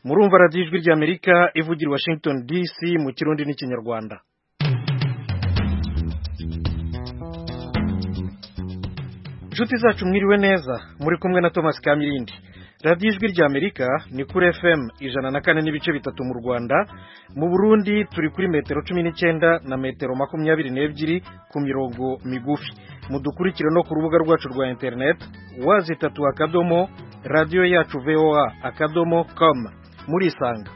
murumva radiyo ijwi ry'Amerika ivugira Washington DC mu Kirundi n'Ikinyarwanda. Inshuti zacu mwiriwe neza, muri kumwe na Thomas Kamirindi. Radiyo ijwi ry'Amerika ni kuri FM 104.3 mu Rwanda, mu Burundi turi kuri metero 19 na metero 22 ku mirongo migufi. Mudukurikire no ku rubuga rwacu rwa internet wazitatu radio yacu voa.com. Murisanga.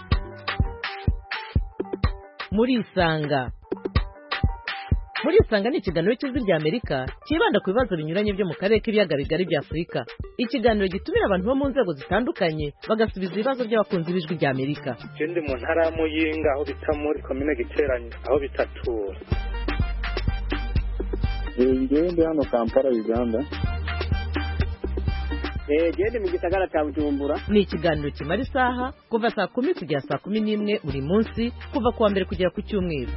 Murisanga ni ikiganiro cy'ijwi ry'Amerika kibanda ku bibazo binyuranye byo mu karere k'ibiyaga bigari bya Afurika. Ikiganiro gitumira abantu bo mu nzego zitandukanye bagasubiza ibibazo by'abakunzi b'ijwi ry'Amerika. Ndi mu ntara ya Muyinga aho bita muri commune Giteranye aho bitatura. Ndi hano Kampala Uganda. Ndi mu gisagara cya Bujumbura. Ni ikiganiro kimara isaha kuva saa 10 kugera saa 11 buri munsi kuva kuwa mbere kugera ku cyumweru.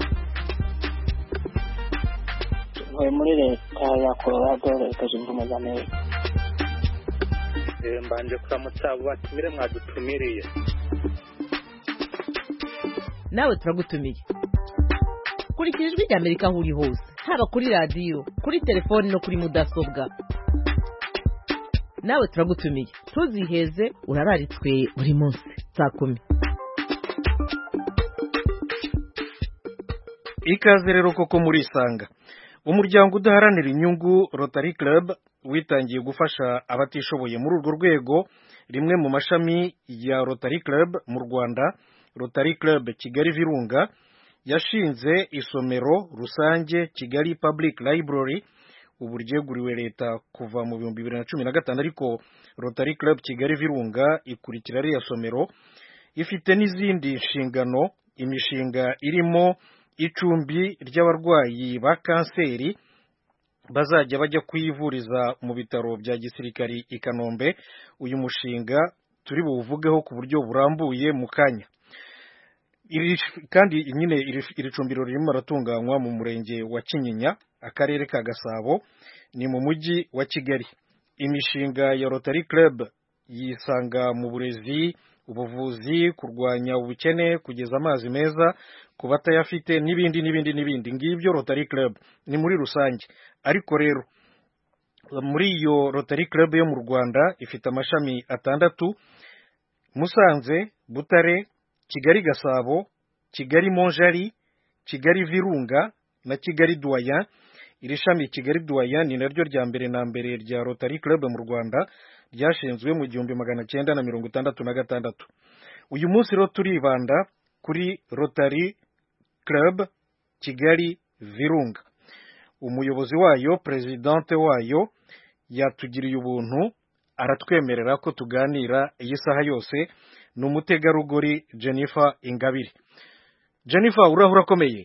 Muri leta ya Colorado leta zunze ubumwe za Amerika. Mbanje kuramutsa abo batumire mwadutumiriye. Nawe turagutumiye. Kurikira ijwi ry'Amerika aho uri hose, haba kuri radio, kuri telefoni no kuri mudasobwa. Nawe turagutumiye. Tuziheze urararitswe buri munsi saa 10. Ikaze rero koko murisanga. Umuryango udaharanira inyungu Rotary Club witangiye gufasha abatishoboye muri urwo rwego. Rimwe mu mashami ya Rotary Club mu Rwanda, Rotary Club Kigali Virunga, yashinze isomero rusange Kigali Public Library, uburyeguriwe leta kuva mu 2015, ariko Rotary Club Kigali Virunga ikurikira ari ya somero. Ifite n'izindi nshingano, imishinga irimo icumbi ry'abarwayi ba kanseri bazajya bajya kwivuriza mu bitaro bya gisirikari i Kanombe. Uyu mushinga turi buvugeho ku buryo burambuye mu kanya. Kandi nyine iri cumbiro ririmo ratunganywa mu murenge wa Kinyinya, akarere ka Gasabo, ni mu mujyi wa Kigali. Imishinga ya Rotary Club yisanga mu burezi, ubuvuzi, kurwanya ubukene, kugeza amazi meza ku batayafite n'ibindi. Ngibyo Rotary Club ni muri rusange. Ariko rero muri iyo Rotary Club yo mu Rwanda ifite amashami 6: Musanze, Butare, Kigali Gasabo, Kigali Monjari, Kigali Virunga na Kigali Doyen. Iri shami Kigali Doyen ni naryo rya mbere na mbere rya Rotary Club mu Rwanda, ryashinzwe mu 1966. Uyu munsi rero turibanda kuri Rotary Club Kigali Virunga. Umuyobozi wayo, presidente wayo, yatugiriye ubuntu aratwemerera ko tuganira iyi saha yose. Ni umutegarugori Jennifer Ingabire. Jennifer, urakomeye?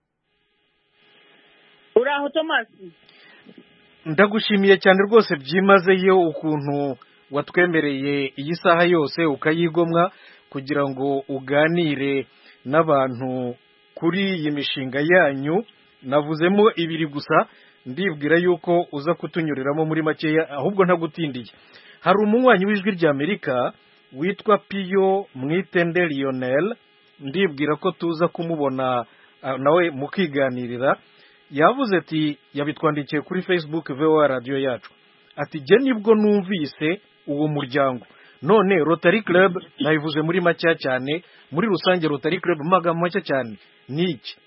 Uraho Thomas? Ndagushimiye cyane rwose byimazeyo ukuntu watwemereye iyi saha yose ukayigomwa kugira ngo uganire n'abantu kuri iyi mishinga yanyu. Navuzemo ibiri gusa, ndibwira yuko uza kutunyuriramo muri makeya, ahubwo ntagutindiye. Hari umunywanyi w'ijwi ry'Amerika witwa Piyo Mwitende Lionel, ndibwira ko tuza kumubona nawe mukiganirira. Yavuze ati, yabitwandikiye kuri Facebook VOA radio yacu, ati je nibwo numvise uwo muryango. None Rotary Club nayivuze muri make cyane, muri rusange Rotary Club magambo make cyane niki?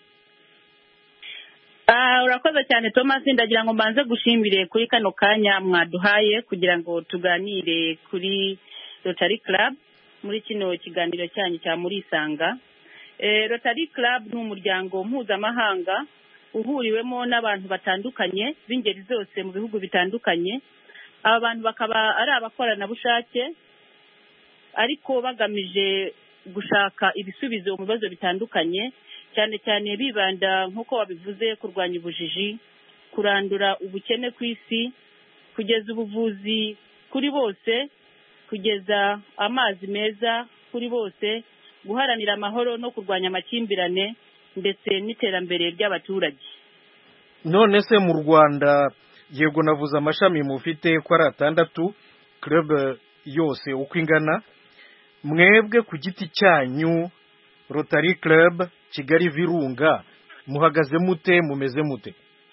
Urakoze cyane Thomas, ndagira ngo mbanze gushimire kuri kano kanya mwaduhaye kugira ngo tuganire kuri Rotary Club muri kino kiganiro cyanyu cya Murisanga. Rotary Club ni umuryango mpuzamahanga uhuriwemo n'abantu batandukanye b'ingeri zose mu bihugu bitandukanye. Aba bantu bakaba ari abakoranabushake ariko bagamije gushaka ibisubizo mu bibazo bitandukanye, cyane cyane bibanda nk'uko wabivuze kurwanya ubujiji, kurandura ubukene ku isi, kugeza ubuvuzi kuri bose, kugeza amazi meza kuri bose, guharanira amahoro no kurwanya amakimbirane ndetse n'iterambere ry'abaturage. None se mu Rwanda yego navuze amashami mufite ko ari 6 club yose uko ingana, mwebwe ku giti cyanyu Rotary Club Kigali Virunga muhagaze mute mumeze mute?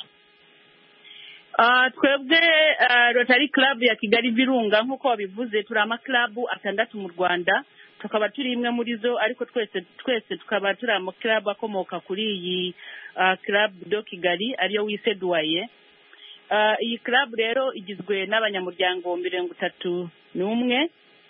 Twebwe Rotary Club ya Kigali Virunga nk'uko wabivuze turi amaklabu 6 mu Rwanda, tukaba turi imwe muri zo, ariko twese tukaba turi amaklabu akomoka kuri iyi Club do Kigali ariyo wise Duaye. Iyi club rero igizwe n'abanyamuryango 31,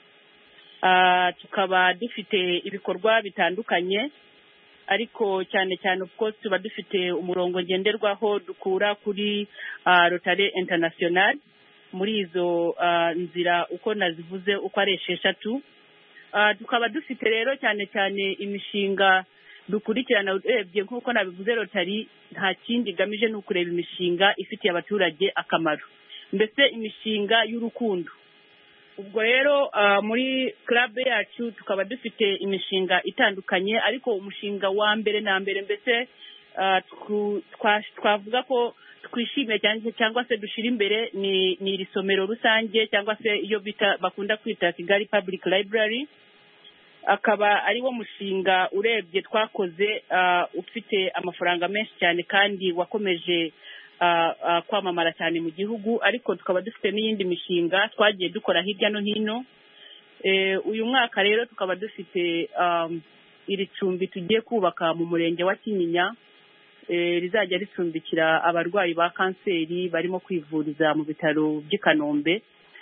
tukaba dufite ibikorwa bitandukanye, ariko cyane cyane of course tuba dufite umurongo ngenderwaho dukura kuri Rotary International muri izo nzira uko nazivuze uko ari 6. Tukaba dufite rero cyane cyane imishinga dukurikirana urebye nk'uko nabivuze Rotary nta kindi gamije no kureba imishinga ifitiye abaturage akamaro, mbese imishinga y'urukundo. Ubwo rero muri club yacu tukaba dufite imishinga itandukanye, ariko umushinga wa mbere na mbere mbese twavuga ko twishimiye cyangwa se dushira imbere ni iri somero rusange cyangwa se iyo bakunda kwita Kigali Public Library. Akaba ari wo mushinga urebye twakoze ufite amafaranga menshi cyane kandi wakomeje kwamamara cyane mu gihugu, ariko tukaba dufite n'iyindi mishinga twagiye dukora hirya no hino. Uyu mwaka rero tukaba dufite iri cumbi tugiye kubaka mu murenge wa Kinyinya, rizajya ricumbikira abarwayi ba kanseri barimo kwivuriza mu bitaro by'i Kanombe,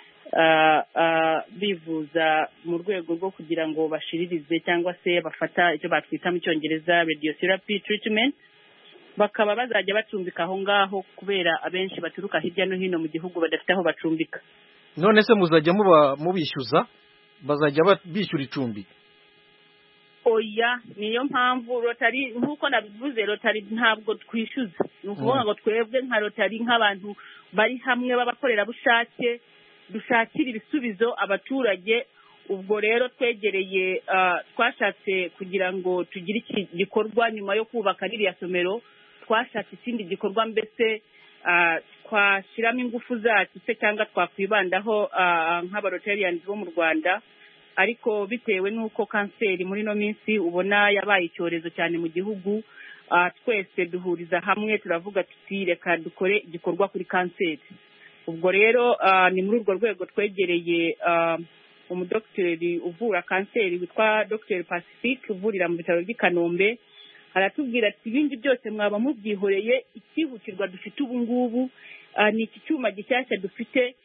bivuza mu rwego rwo kugira ngo bashiririze cyangwa se bafata icyo batwita mu Cyongereza radiotherapy treatment. Bakaba bazajya bacumbika aho ngaho kubera abenshi baturuka hirya no hino mu gihugu badafite aho bacumbika. None se muzajya mubishyuza, bazajya bishyura icumbi? Oya, niyo mpamvu Rotary nk'uko nabivuze Rotary ntabwo twishyuza. Ni ukuvuga ngo twebwe nka Rotary nk'abantu bari hamwe b'abakorerabushake dushakira ibisubizo abaturage. Ubwo rero twegereye twashatse kugira ngo tugire iki gikorwa nyuma yo kubaka ririya somero, twashatse ikindi gikorwa mbese twashyiramo ingufu zacu se cyangwa twakwibandaho nk'abarotarians bo mu Rwanda. Ariko bitewe n'uko kanseri muri no minsi ubona yabaye icyorezo cyane mu gihugu, twese duhuriza hamwe turavuga tuti reka dukore igikorwa kuri kanseri. Ubwo rero ni muri urwo rwego twegereye umudokiteri uvura kanseri witwa Dr Pacifique uvurira mu bitaro by'i Kanombe. Aratubwira ati ibindi byose mwaba mubyihoreye, ikihutirwa dufite ubu ngubu ni iki cyuma gishyashya dufite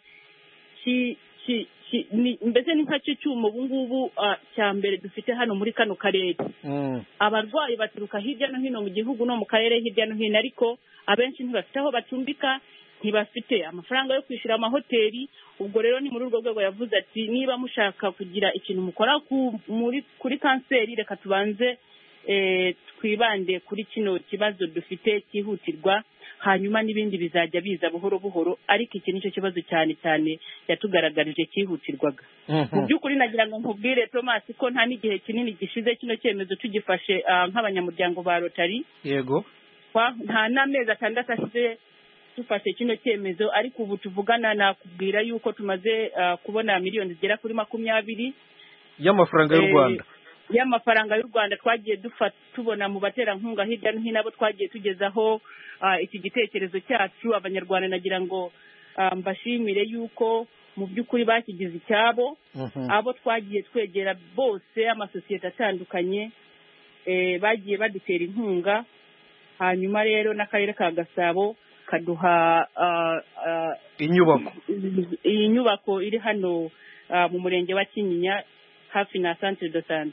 mbese ni nk'icyo cyuma ubu ngubu cya mbere dufite hano muri kano karere. Abarwayi baturuka hirya no hino mu gihugu no mu karere hirya no hino, ariko abenshi ntibafite aho bacumbika, ntibafite amafaranga yo kwishyura amahoteli. Ubwo rero ni muri urwo rwego yavuze ati niba mushaka kugira ikintu mukora kuri kanseri, reka tubanze twibande kuri kino kibazo dufite cyihutirwa, hanyuma n'ibindi bizajya biza buhoro buhoro, ariko iki nicyo kibazo cyane cyane yatugaragarije cyihutirwaga. Mu by'ukuri nagira ngo nkubwire Thomas ko nta n'igihe kinini gishize kino cyemezo tugifashe nk'abanyamuryango ba Rotary. Yego, nta n'amezi 6 ashize dufashe kino cyemezo, ariko ubu tuvugana nakubwira yuko tumaze kubona miliyoni zigera kuri 20 y'amafaranga y'u Rwanda. Y'amafaranga y'u Rwanda twagiye tubona mu baterankunga hirya no hino abo twagiye tugezaho iki gitekerezo cyacu. Abanyarwanda nagira ngo mbashimire yuko mu by'ukuri bakigize icyabo. Abo twagiye twegera bose amasosiyete atandukanye bagiye badutera inkunga, hanyuma rero n'akarere ka Gasabo kaduha inyubako. Iyi nyubako iri hano mu murenge wa Kinyinya hafi na Centre de Santé.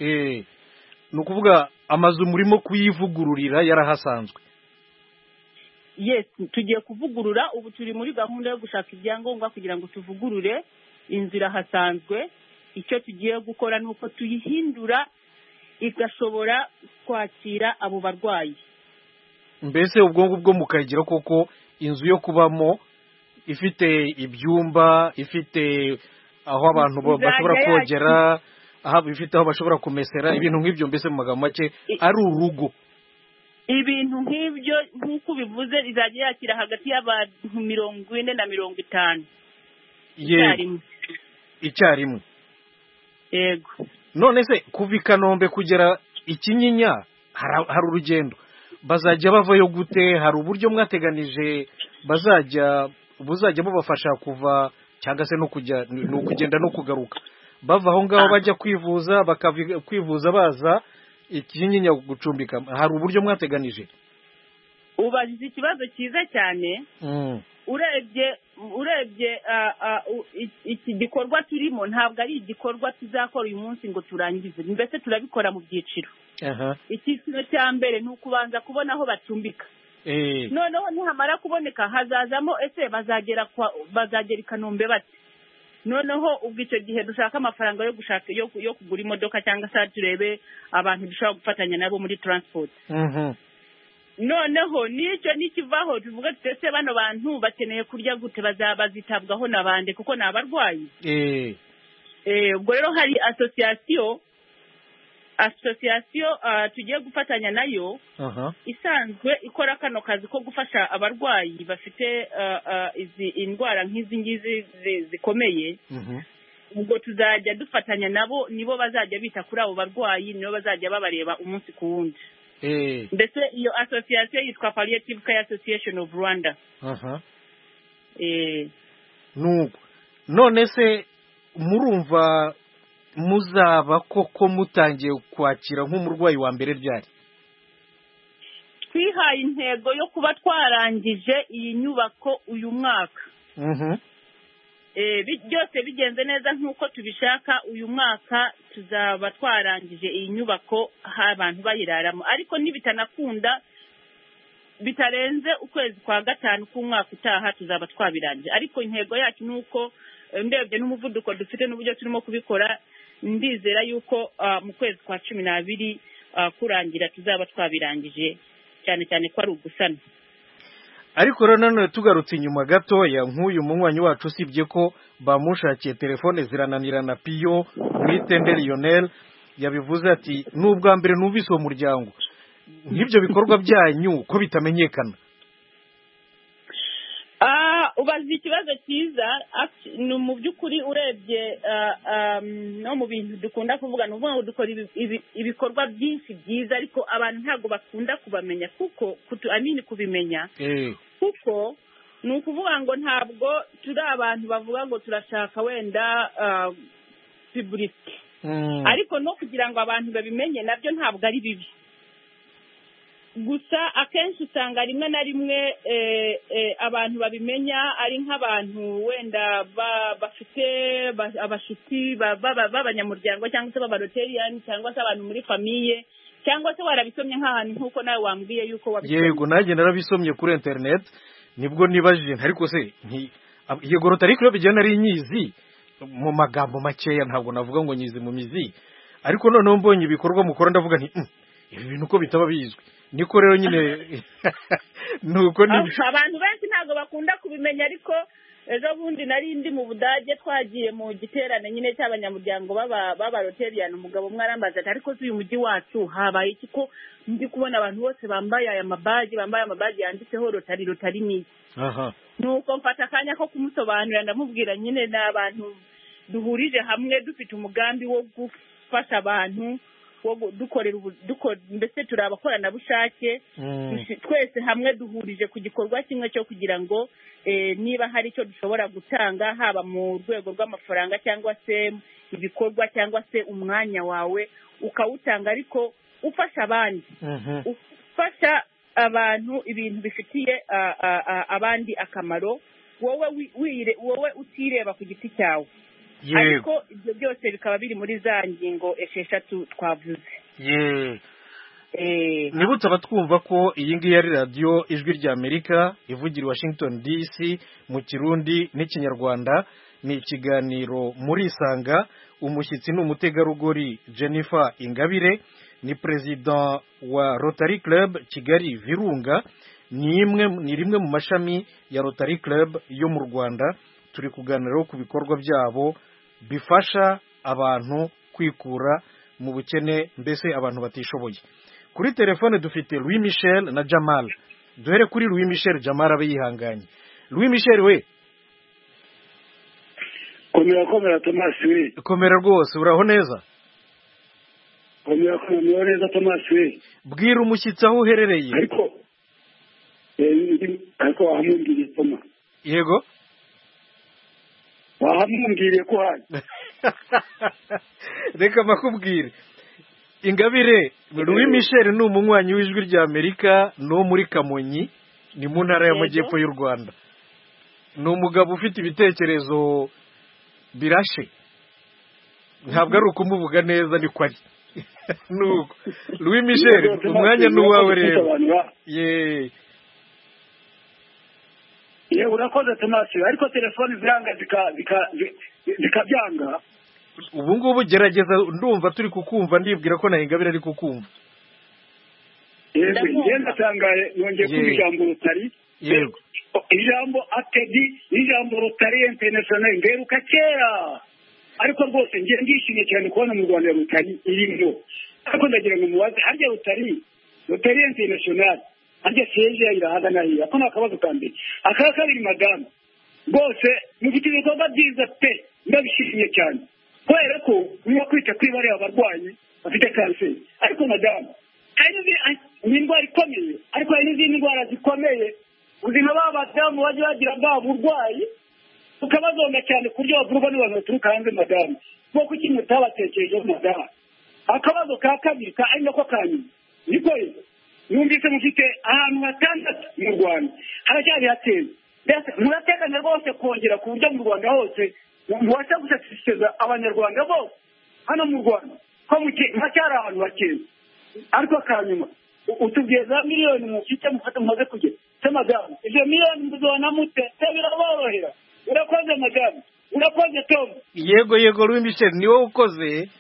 Ni ukuvuga amazu murimo kuyivugururira yarahasanzwe? Yes, tugiye kuvugurura. Ubu turi muri gahunda yo gushaka ibyangombwa kugira ngo tuvugurure inzira hasanzwe. Icyo tugiye gukora nuko tuyihindura igashobora kwakira abo barwayi. Mbese ubwo ngubwo mukagira koko inzu yo kubamo ifite ibyumba, ifite aho abantu bashobora kogera, ifite aho bashobora kumesera, ibintu nk'ibyo, mbese mu magambo make ari urugo. Ibintu nk'ibyo nk'uko bivuze izajya yakira hagati y'abantu 40 na 50 icyarimwe. yego. none se kuva i Kanombe kugera i Kinyinya hari urugendo bazajya bavayo gute? Hari uburyo mwateganije buzajya bubafasha kuva cyangwa se no kugenda no kugaruka, bava aho ngaho bajya kwivuza, kwivuza baza Ikinyinya gucumbika? Hari uburyo mwateganije? Ubajije ikibazo cyiza cyane. urebye iki gikorwa turimo ntabwo ari igikorwa tuzakora uyu munsi ngo turangize, mbese turabikora mu byiciro. Icyiciro cya mbere ni ukubanza kubona aho bacumbika, noneho nihamara kuboneka hazazamo ese bazagera i Kanombe bate. Noneho ubwo icyo gihe dushaka amafaranga yo kugura imodoka cyangwa se turebe abantu dushobora gufatanya nabo muri transport. Noneho nicyo nikivaho tuvuga tutese bano bantu bakeneye kurya gute, bazitabwaho nabande kuko ni abarwayi. Ubwo rero hari association tugiye gufatanya nayo isanzwe ikora kano kazi ko gufasha abarwayi bafite izi indwara nk'izi ngizi zikomeye. Ubwo tuzajya dufatanya nabo, nibo bazajya bita kuri abo barwayi, nibo bazajya babareba umunsi ku wundi. Mbese iyo association yitwa Palliative Care Association of Rwanda. Nuko none se murumva muzaba koko mutangiye kwakira nk'umurwayi wa mbere ryari? Twihaye intego yo kuba twarangije iyi nyubako uyu mwaka. Byose bigenze neza nk'uko tubishaka, uyu mwaka tuzaba twarangije iyi nyubako abantu bayiraramo, ariko nibitanakunda bitarenze ukwezi kwa gatanu k'umwaka utaha tuzaba twabirangije. Ariko intego yacu ni uko ndebye n'umuvuduko dufite n'uburyo turimo kubikora, ndizera yuko mu kwezi kwa 12 kurangira tuzaba twabirangije, cyane cyane ko ari ugusana. Ariko rero nanone tugarutse inyuma gatoya, nk'uyu munywanyi wacu usibye ko bamushakiye telefone zirananirana Piyo Mwitende Lionel yabivuze ati n'ubwa mbere numvise uwo muryango, nk'ibyo bikorwa byanyu ko bitamenyekana. Ubaza ikibazo cyiza. Mu by'ukuri urebye no mu bintu dukunda kuvuga ni ukuvuga ngo dukora ibikorwa byinshi byiza, ariko abantu ntabwo bakunda kubamenya kuko kubimenya kuko ni ukuvuga ngo ntabwo turi abantu bavuga ngo turashaka wenda publicity, ariko no kugira ngo abantu babimenye nabyo ntabwo ari bibi. Gusa akenshi usanga rimwe na rimwe abantu babimenya ari nk'abantu wenda bafite abashuti b'abanyamuryango cyangwa se b'abaroteriyani cyangwa se abantu muri famiye, cyangwa se warabisomye nk'ahantu nk'uko nawe wambwiye yuko wabisomye. Yego, nanjye narabisomye kuri internet, nibwo nibajije ariko se yego Rotary Club bigenda ari inyizi mu magambo makeya, ntabwo navuga ngo nyizi mu mizi, ariko noneho mbonye ibikorwa mukora ndavuga nti ibi bintu uko bitaba bizwi. Niko rero nyine nuko abantu benshi ntabwo bakunda kubimenya, ariko ejo bundi nari ndi mu Budage twagiye mu giterane nyine cy'abanyamuryango baba Roterian. Umugabo mwarambaza ati ariko uyu mujyi wacu habaye iki ko ndi kubona abantu bose bambaye amabaji yanditseho Rotary ni. Nuko mfata akanya ko kumusobanurira, ndamubwira nyine n'abantu duhurije hamwe dufite umugambi wo gufasha abantu, mbese turi abakoranabushake twese hamwe duhurije ku gikorwa kimwe cyo kugira ngo niba hari icyo dushobora gutanga, haba mu rwego rw'amafaranga cyangwa se ibikorwa cyangwa se umwanya wawe ukawutanga, ariko ufasha abandi, ufasha abantu ibintu bifitiye abandi akamaro, wowe utireba ku giti cyawe. Ariko ibyo byose bikaba biri muri za ngingo 6 twavuze. Nibutse abatwumva ko iyi ngiyi ari radio Ijwi rya Amerika ivugira i Washington DC mu Kirundi n'Ikinyarwanda. Ni ikiganiro muri Isanga. Umushyitsi ni umutegarugori Jennifer Ingabire, ni president wa Rotary Club Kigali Virunga, ni rimwe mu mashami ya Rotary Club yo mu Rwanda. Turi kuganira ku bikorwa byabo bifasha abantu kwikura mu bukene, mbese abantu batishoboye. Kuri telefone dufite Louis Michel na Jamal. Duhere kuri Louis Michel, Jamal abe yihanganye. Louis Michel we komera Thomas we. komera rwose uraho neza. Komera neza Thomas we. Bwira umushyitsi aho uherereye. Ariko wamumbwiye Thomas. Yego. Wamumbwiye ko hari. Reka makubwire. Ingabire Louis Michel ni umunywanyi w'ijwi rya Amerika no muri Kamonyi ni mu ntara y'Amajyepfo y'u Rwanda. Ni umugabo ufite ibitekerezo birashe. Ntabwo ari ukumuvuga neza ni kwari. Nuko Louis Michel umwanya n'uwawe rero. Ye urakoze Thomas ariko telefone ziranga zikabyanga. Ubu ngubu gerageza ndumva turi kukumva ndibwira ko na Ingabire ari kukumva. Ngenda tangaye nongeye kumva ijambo Rotary. Yego. Ijambo atedi ijambo Rotary International ngeruka kera. Ariko rwose ngiye ndishimye cyane kubona mu Rwanda Rotary irimo. Ariko ndagira ngo mubaze harya Rotary International harya seje irahaga nahiya ko nakabazo kandi akakabiri madame bose mufite ibikorwa byiza pe ndabishimye cyane kubera ko niyo kwita kwibare abarwayi bafite kanseri ariko madame hari indwara ikomeye ariko hari n'izindi ndwara zikomeye ubuzima b'abadamu bajya bagira bwa burwayi tukabazonga cyane ku buryo bavurwa n'abantu baturuka hanze madame nko kuki mutabatekerejeho madame akabazo ka kabiri ari nako kanyuma niko numvise mufite ahantu hatandatu mu Rwanda haracyari hateye murateganya rwose kongera ku buryo mu Rwanda hose mubasha gusatisfeza abanyarwanda bose hano mu Rwanda ko hacyari ahantu hakeye ariko kanyuma utubwiye za miliyoni mufite mufate mumaze kugera se madamu ibyo miliyoni muzona mute biraborohera urakoze madamu urakoze Tom. Yego Louis Michel ni wowe ukoze.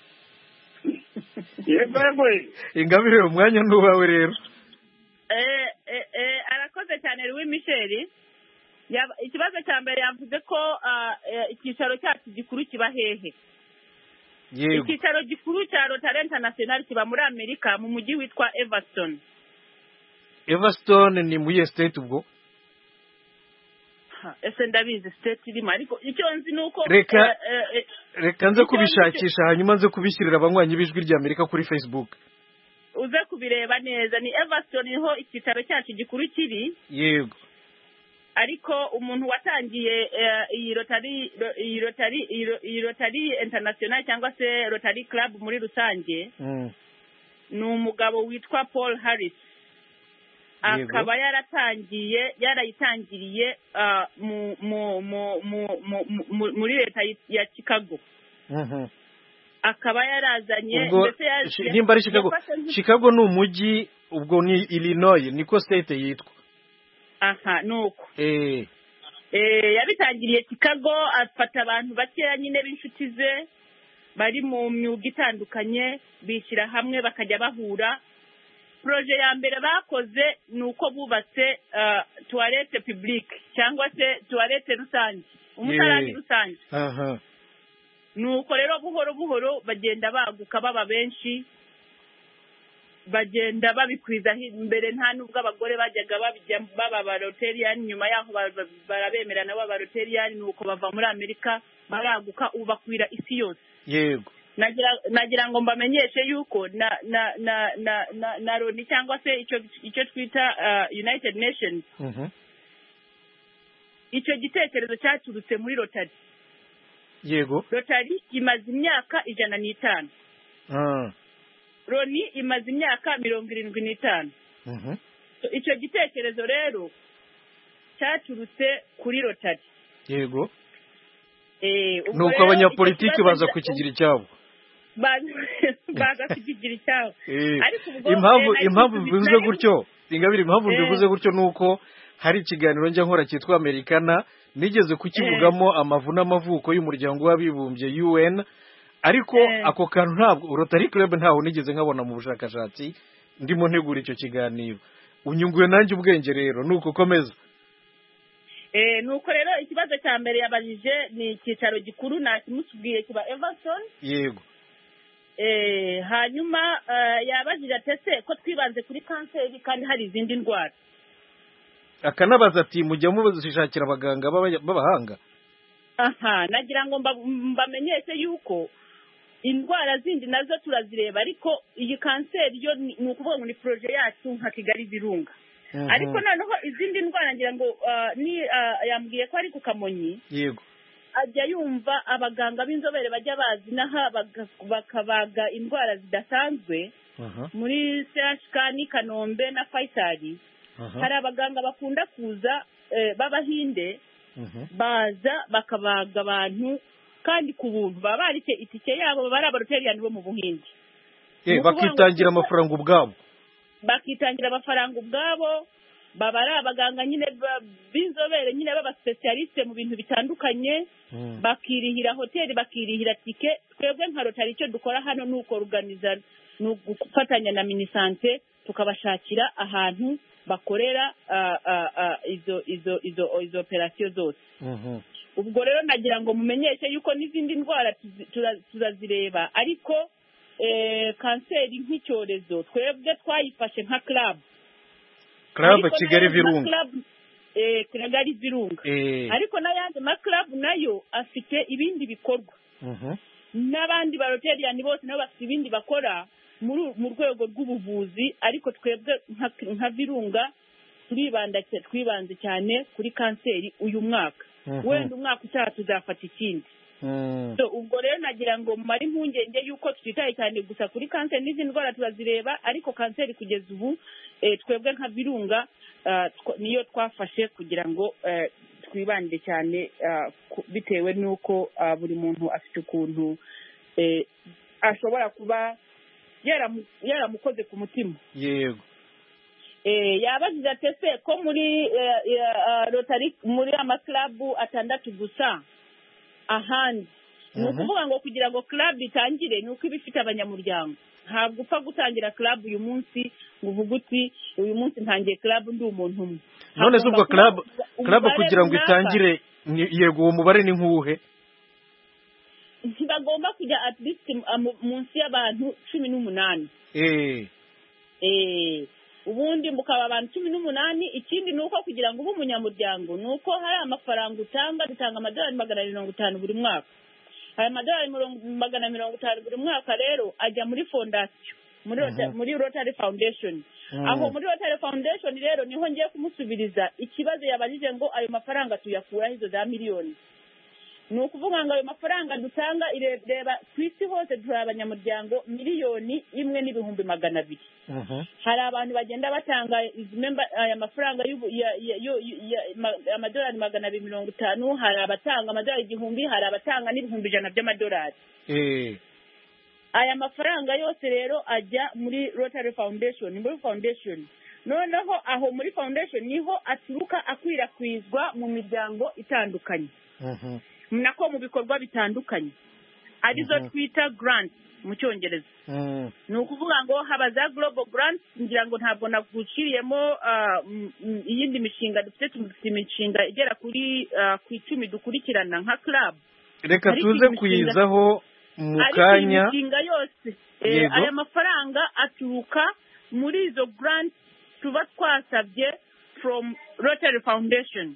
Yego Ingabire umwanya n'uwawe rero. Arakoze cyane Louis Michel. Ikibazo cya mbere yavuze ko icyicaro cyacu gikuru kiba hehe. Yego. Icyicaro gikuru cya Rotary International kiba muri Amerika mu mujyi witwa Evanston. Evanston ni mu state ubwo? Ese ndabizi state irimo ariko icyo nzi nuko reka nze kubishakisha hanyuma nze kubishyirira abanywanyi b'ijwi rya Amerika kuri Facebook. Uze kubireba neza ni Evanston niho icyicaro cyacu gikuru kiri. Yego. Ariko umuntu watangiye iyi Rotary International cyangwa se Rotary Club muri rusange ni umugabo witwa Paul Harris. Akaba yarayitangiriye muri leta ya Chicago. Akaba yarazanye ndetse nimba ari Chicago ni umujyi ubwo ni Illinois niko state yitwa. Aha nuko yabitangiriye Chicago afata abantu bakeya nyine b'inshuti ze bari mu myuga itandukanye bishyira hamwe bakajya bahura. Proje ya mbere bakoze nuko bubatse toilette publique cyangwa se toilette rusange umutarani rusange. Nuko rero buhoro bagenda baguka baba benshi bagenda babikwiza imbere nta nubwo abagore bajyaga baba Rotarian nyuma yaho barabemera nabo Rotarian nuko bava muri Amerika baraguka ubakwira isi yose. Yego. Nagira ngo mbamenyeshe yuko na Roni cyangwa se icyo twita United Nations. Icyo gitekerezo cyaturutse muri Rotary. Yego. Rotary imaze imyaka 105. Roni imaze imyaka 75. Icyo gitekerezo rero cyaturutse kuri Rotary. Yego. Nuko abanyapolitiki baza kukigira icyabo. Baza kukigira icyabo. Impamvu bivuze gutyo Ingabire impamvu bivuze gutyo nuko hari ikiganiro njya nkora cyitwa Americana nigeze kukivugamo amavu n'amavuko y'umuryango w'abibumbye UN ariko ako kantu ntabwo Rotary Club ntaho nigeze nkabona mu bushakashatsi ndimo ntegura icyo kiganiro unyunguye nanjye ubwenge rero nuko komeza. Nuko rero ikibazo cya mbere yabajije ni icyicaro gikuru nakimusubwiye kiba Evanston. Yego. Hanyuma yabajije atese ko twibanze kuri kanseri kandi hari izindi ndwara. Akanabaza ati mujya mubashakira abaganga b'abahanga. aha nagira ngo mbamenyeshe yuko indwara zindi nazo turazireba ariko iyi kanseri yo ni ukuvuga ngo ni projet yacu nka Kigali Virunga. Ariko noneho izindi ndwara ngira ngo yambwiye ko ari ku Kamonyi. Yego. Ajya yumva abaganga b'inzobere bajya bazi naha bakabaga indwara zidasanzwe muri CHK ni Kanombe na Faisal. Hari abaganga bakunda kuza b'Abahinde baza bakabaga abantu kandi ku buntu baba barike itike yabo bari abaroteriyani bo mu Buhinde. Bakitangira amafaranga ubwabo. Bakitangira amafaranga ubwabo baba ari abaganga nyine b'inzobere nyine baba specialiste mu bintu bitandukanye bakirihira hoteli bakirihira tike. Twebwe nka Rotary icyo dukora hano nuko organiza gufatanya na Minisante tukabashakira ahantu bakorera izo operation zose. Ubwo rero nagira ngo mumenyeshe yuko n'izindi ndwara turazireba ariko kanseri nk'icyorezo twebwe twayifashe nka club Kigali Virunga. Kigali Virunga. Ariko n'ayandi ma club nayo afite ibindi bikorwa. N'abandi baroteriyani bose nabo bafite ibindi bakora mu rwego rw'ubuvuzi ariko twebwe nka Virunga twibanze cyane kuri kanseri uyu mwaka. Wenda umwaka utaha tuzafata ikindi. So ubwo rero nagira ngo mari impungenge yuko tutitaye cyane gusa kuri kanseri n'izindi ndwara turazireba ariko kanseri kugeza ubu twebwe nka Virunga niyo twafashe kugira ngo twibande cyane bitewe n'uko buri muntu afite ukuntu ashobora kuba yaramukoze ku mutima. Yego. Yabagize atese ko muri Rotary muri amaklabu atandatu gusa ahandi ni ukuvuga ngo kugira ngo club itangire ni uko iba ifite abanyamuryango. Ntabwo upfa gutangira club uyu munsi ngo uvuge uti uyu munsi ntangiye club ndi umuntu umwe. None se ubwo club kugira ngo itangire yego uwo mubare ni nk'uwuhe? Ntibagomba kujya at least munsi y'abantu 18. Ubundi mukaba abantu 18. Ikindi ni uko kugira ngo ube umunyamuryango ni uko hari amafaranga dutanga amadolari 250 buri mwaka. Aya madolari 250 buri mwaka rero ajya muri fondation muri Rotary Foundation. Aho muri Rotary Foundation rero niho ngiye kumusubiriza ikibazo yabajije ngo ayo mafaranga tuyakura hizo za miliyoni. Ni ukuvuga ngo ayo mafaranga dutanga ireba kwisi hose turi abanyamuryango 1,200,000. Hari abantu bagenda batanga aya mafaranga amadolari 250, hari abatanga amadolari 1,000, hari abatanga n'ibihumbi 100 by'amadolari. Aya mafaranga yose rero ajya muri Rotary Foundation, muri foundation. Noneho aho muri foundation niho aturuka akwirakwizwa mu miryango itandukanye. Nako mu bikorwa bitandukanye arizo twita grant mu Cyongereza. Ni ukuvuga ngo haba za global grant ngira ngo ntabwo naguciriyemo iyindi mishinga dufite imishinga igera kuri ku 10 dukurikirana nka club. Reka tuze kuyizaho mu kanya. Imishinga yose aya mafaranga aturuka muri izo grant tuba twasabye from Rotary Foundation.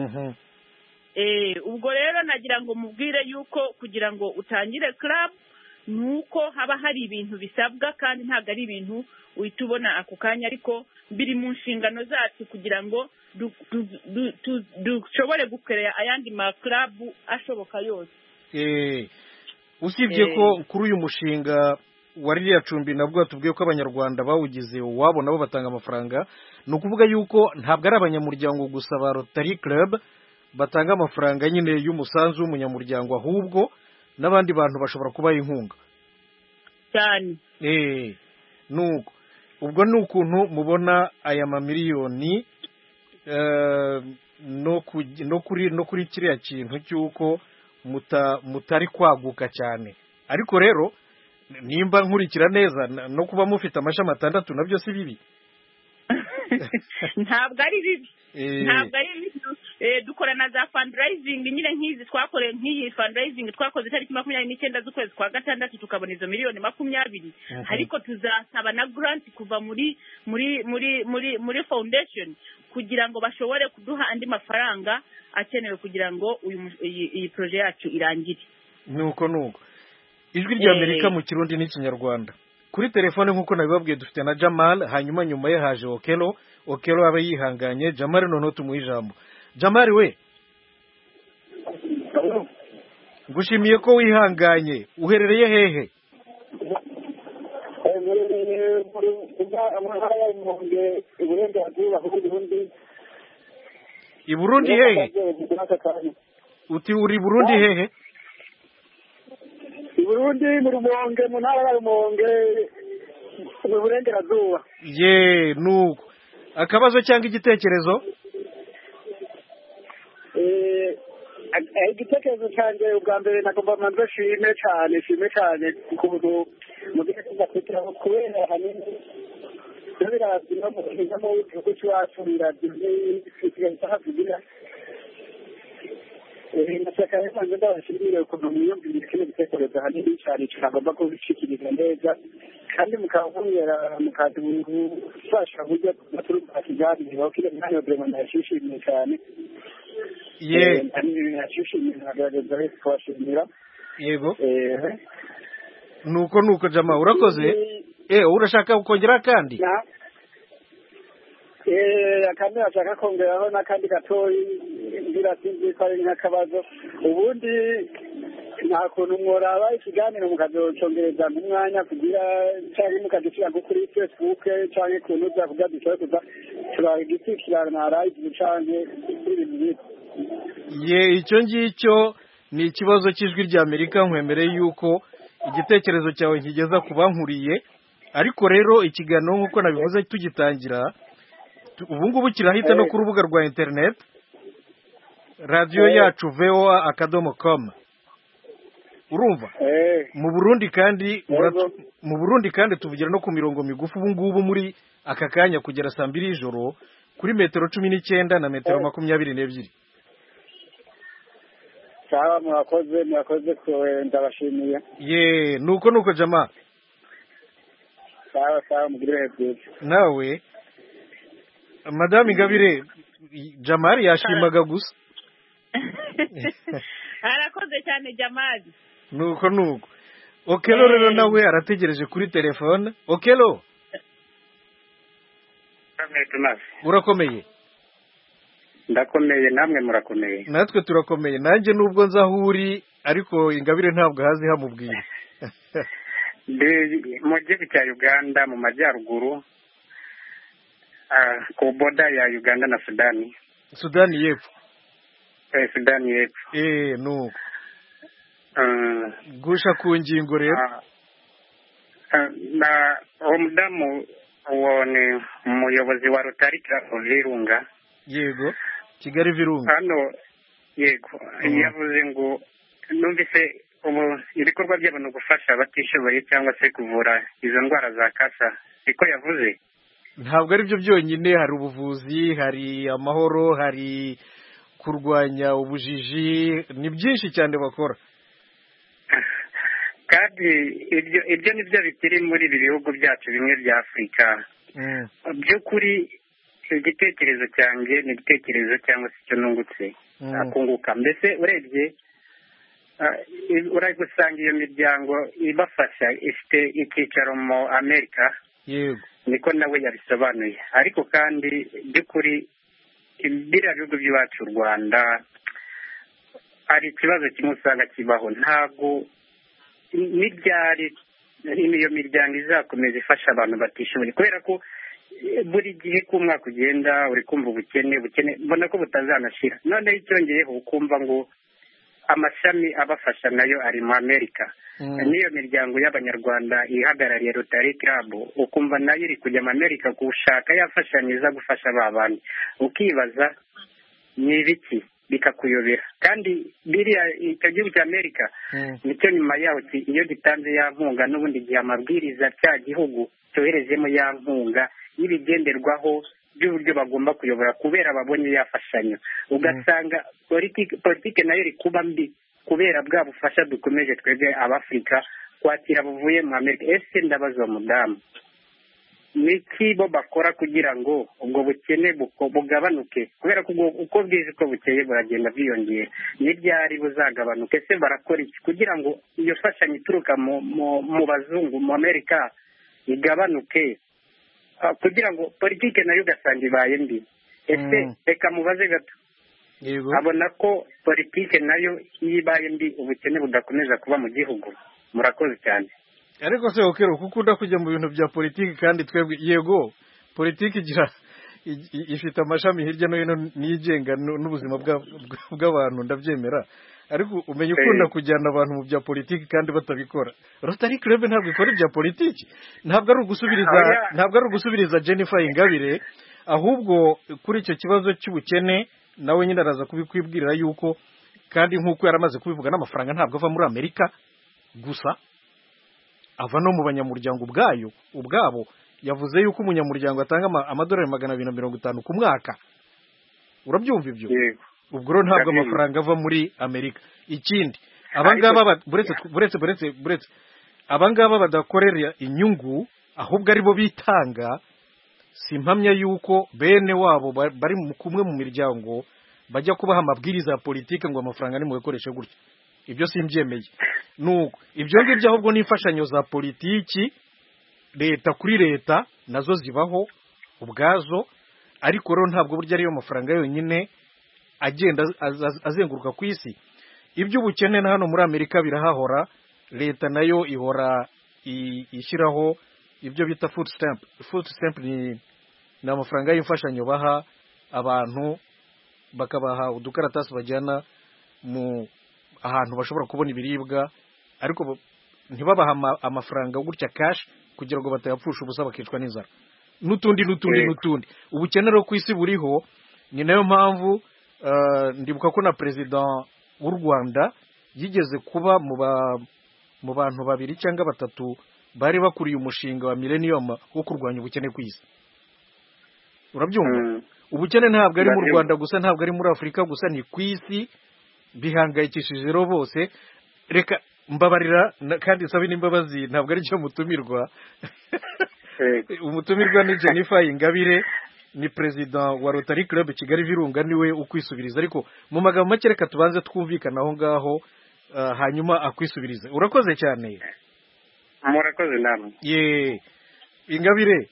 Ubwo rero nagira ngo mubwire yuko kugira ngo utangire club nuko haba hari ibintu bisabwa kandi ntago ari ibintu uhita ubona ako kanya ariko biri mu nshingano zacu kugira ngo dushobore gukorera ayandi ma club ashoboka yose. Usibye ko kuri uyu mushinga waririya cumbi nabwo tubwiye ko abanyarwanda bawugize wabo nabo batanga amafaranga. Ni ukuvuga yuko ntabwo ari abanyamuryango gusa ba Rotary Club batanga amafaranga nyine y'umusanzu w'umunyamuryango ahubwo n'abandi bantu bashobora kubaha inkunga cyane. Nuko ubwo ni ukuntu mubona aya mamiliyoni no kuri kiriya kintu cy'uko mutari kwaguka cyane. Ariko rero nimba nkurikira neza no kuba mufite amashami 6 nabyo si bibi. Ntabwo ari bibi. Ntabwo ari bibi. dukora na za fundraising nyine nk'izi twakoreye nk'iyi fundraising twakoze tariki 29 z'ukwezi kwa gatandatu tukabona izo miliyoni 20 ariko tuzasaba na grant kuva muri foundation kugira ngo bashobore kuduha andi mafaranga akenewe kugira ngo iyi projet yacu irangire. nuko ijwi rya Amerika mu Kirundi n'Ikinyarwanda. Kuri telefone nk'uko nabibabwiye dufite na Jamal, hanyuma nyuma ye haje Okelo aba yihanganye. Jamal noneho tumuha ijambo. Jamal we, ngushimiye ko wihanganye. Uherereye hehe? I Burundi hehe? Uti uri Burundi hehe? I Burundi mu Rumonge, mu ntara ya Rumonge, mu burengerazuba. Nuko akabazo cyangwa igitekerezo? Igitekerezo cyanjye ubwa mbere nagomba manze shime cyane kuko mu gihe cy'akwitiraho kubera hanini birazima mu kinyamo w'igihugu cyacu birazimye hafigira nashaka yanze ndabashimire ukuntu mwiyumvira kino gitekerezo hanini cyane cyagomba kubishikiriza neza kandi mukabongera mukadufasha buryo baturuka kiganiro kile mwanya brema ndashishimiye cyane yego nuko Jama urakoze urashaka kongera kandi akandi ashaka kongeraho n'akandi gatoyi ngira sinzi ko ari nk'akabazo ubundi nta kuntu mworaba ikiganiro mukazocongereza nk'umwanya kugira cyangwa mukadushyira nko kuri Facebook cyangwa kuntu uza kugira dushobore kuza turagikurikirana live canke ibintu icyo ngicyo ni ikibazo cy'ijwi rya Amerika. Nkwemereye yuko igitekerezo cyawe kigeza ku bankuriye, ariko rero ikiganiro nk'uko nabivuze tugitangira ubu ngubu kirahita no ku rubuga rwa internet radio yacu voa.com. urumva mu Burundi kandi tuvugira no ku mirongo migufi ubu ngubu muri aka kanya kugera saa 2 y'ijoro kuri metero 19 na metero 22. sawa mwakoze ndabashimiye. nuko Jama. sawa mugire byiza. Nawe Madame Ingabire, Jamali yashimaga gusa. Arakoze cyane Jamali. Nuko Okelo rero nawe arategereje kuri telefone. Okelo, urakomeye? Ndakomeye, namwe murakomeye? Natwe turakomeye. Nanjye nubwo nzahuri ariko Ingabire ntabwo hazi hamubwira. Mu gihugu cya Uganda mu majyaruguru ku boda ya Uganda na Sudani. Sudani y'Epfo. Sudani y'Epfo. Nuko gusha ku ngingo rero na umudamu wone umuyobozi wa Rotary Club Virunga. Yego, Kigali Virunga. Hano yego yavuze ngo numvise ibikorwa by'abantu gufasha abatishoboye cyangwa se kuvura izo ndwara za kasa, siko yavuze? Ntabwo ari byo byonyine, hari ubuvuzi, hari amahoro, hari kurwanya ubujiji, ni byinshi cyane bakora. Kandi ibyo nibyo bikiri muri ibi bihugu byacu bimwe bya Afurika. By'ukuri igitekerezo cyanjye ni igitekerezo cyangwa se icyo nungutse akunguka. Mbese urebye uragusanga iyo miryango ibafasha ifite icyicaro mu Amerika. Yego, niko nawe yabisobanuye. Ariko kandi by'ukuri biriya bihugu by'iwacu u Rwanda hari ikibazo kimwe usanga kibaho. Ntabwo n'ibyari iyo miryango izakomeza ifasha abantu batishoboye, kubera ko buri gihe k'umwaka ugenda uri kumva ubukene mbona ko butazanashira. Noneho icyongeyeho ukumva ngo amashami abafasha nayo ari mu Amerika. N'iyo miryango y'abanyarwanda ihagarariye Rotary Club ukumva nayo iri kujya mu Amerika gushaka yafashanyiriza gufasha ba bantu, ukibaza ni ibiki, bikakuyobera. Kandi biriya icyo gihugu cya Amerika nicyo nyuma yaho iyo gitanze ya nkunga n'ubundi gihe amabwiriza cya gihugu cyoherezemo ya nkunga y'ibigenderwaho by'uburyo bagomba kuyobora kubera babonye yafashanyo ugasanga politike nayo iri kuba mbi kubera bwa bufasha dukomeje twebwe abafurika kwakira buvuye mu Amerika. Ese ndabaza mudamu niki bo bakora kugira ngo ubwo bukene bugabanuke kubera ko uko bwije ko bukeye buragenda bwiyongera n'ibyari buzagabanuke. Ese barakora iki kugira ngo iyo fashanyo ituruka mu bazungu mu Amerika igabanuke kugira ngo politike nayo ugasanga ibaye mbi? Ese reka mubaze gato, abona ko politike nayo iyo ibaye mbi ubukene budakomeza kuba mu gihugu? Murakoze cyane. Ariko se okero kukunda kujya mu bintu bya politiki kandi twebwe yego politiki ifite amashami hirya no hino nigenga n'ubuzima bw'abantu ndabyemera, ariko umenye ukunda kujyana abantu mu bya politiki kandi batabikora. Rotary Club ntabwo ikora ibya politiki, ntabwo ari ugusubiriza Jennifer Ingabire, ahubwo kuri icyo kibazo cy'ubukene nawe nyine araza kubikwibwirira yuko kandi nk'uko yaramaze kubivuga n'amafaranga ntabwo ava muri Amerika gusa, ava no mu banyamuryango ubwabo. Yavuze yuko umunyamuryango atanga amadolari 250 ku mwaka. Urabyumva ibyo? Ubwo rero ntabwo amafaranga ava muri Amerika. Ikindi abangaba buretse abangaba badakorera inyungu ahubwo ari bo bitanga, simpamya yuko bene wabo bari kumwe mu miryango bajya kubaha amabwiriza ya politike ngo amafaranga ni mu bikoresho gutya. Ibyo simbyemeye. Nuko ibyo ngibyo ahubwo n'imfashanyo za politiki leta kuri leta nazo zibaho ubwazo, ariko rero ntabwo burya ariyo mafaranga yonyine agenda azenguruka ku isi. Iby'ubukene na hano muri Amerika birahahora, leta nayo ihora ishyiraho ibyo bita food stamp ni amafaranga y'imfashanyo baha abantu, bakabaha udukaratasi bajyana mu ahantu bashobora kubona ibiribwa, ariko ntibabaha amafaranga gutya cash kugira ngo batayapfusha ubusa bakicwa n'inzara n'utundi. Ubukene rero ku isi buriho, ni nayo mpamvu ndibuka ko na perezida w'u Rwanda yigeze kuba mu bantu 2 cyangwa 3 bari bakuriye umushinga wa millennium wo kurwanya ubukene ku isi. Urabyumva? Ubukene ntabwo ari mu Rwanda gusa, ntabwo ari muri Afurika gusa, ni ku isi bihangayikishije rero bose. Reka mbabarira kandi sabe n'imbabazi, ntabwo ari cyo mutumirwa. Umutumirwa ni Jennifer Ingabire, ni president wa Rotary Club Kigali Virunga, niwe ukwisubiriza. Ariko mu magambo make reka tubanze twumvikana aho ngaho, hanyuma akwisubirize. Urakoze cyane. Murakoze namwe. Ingabire,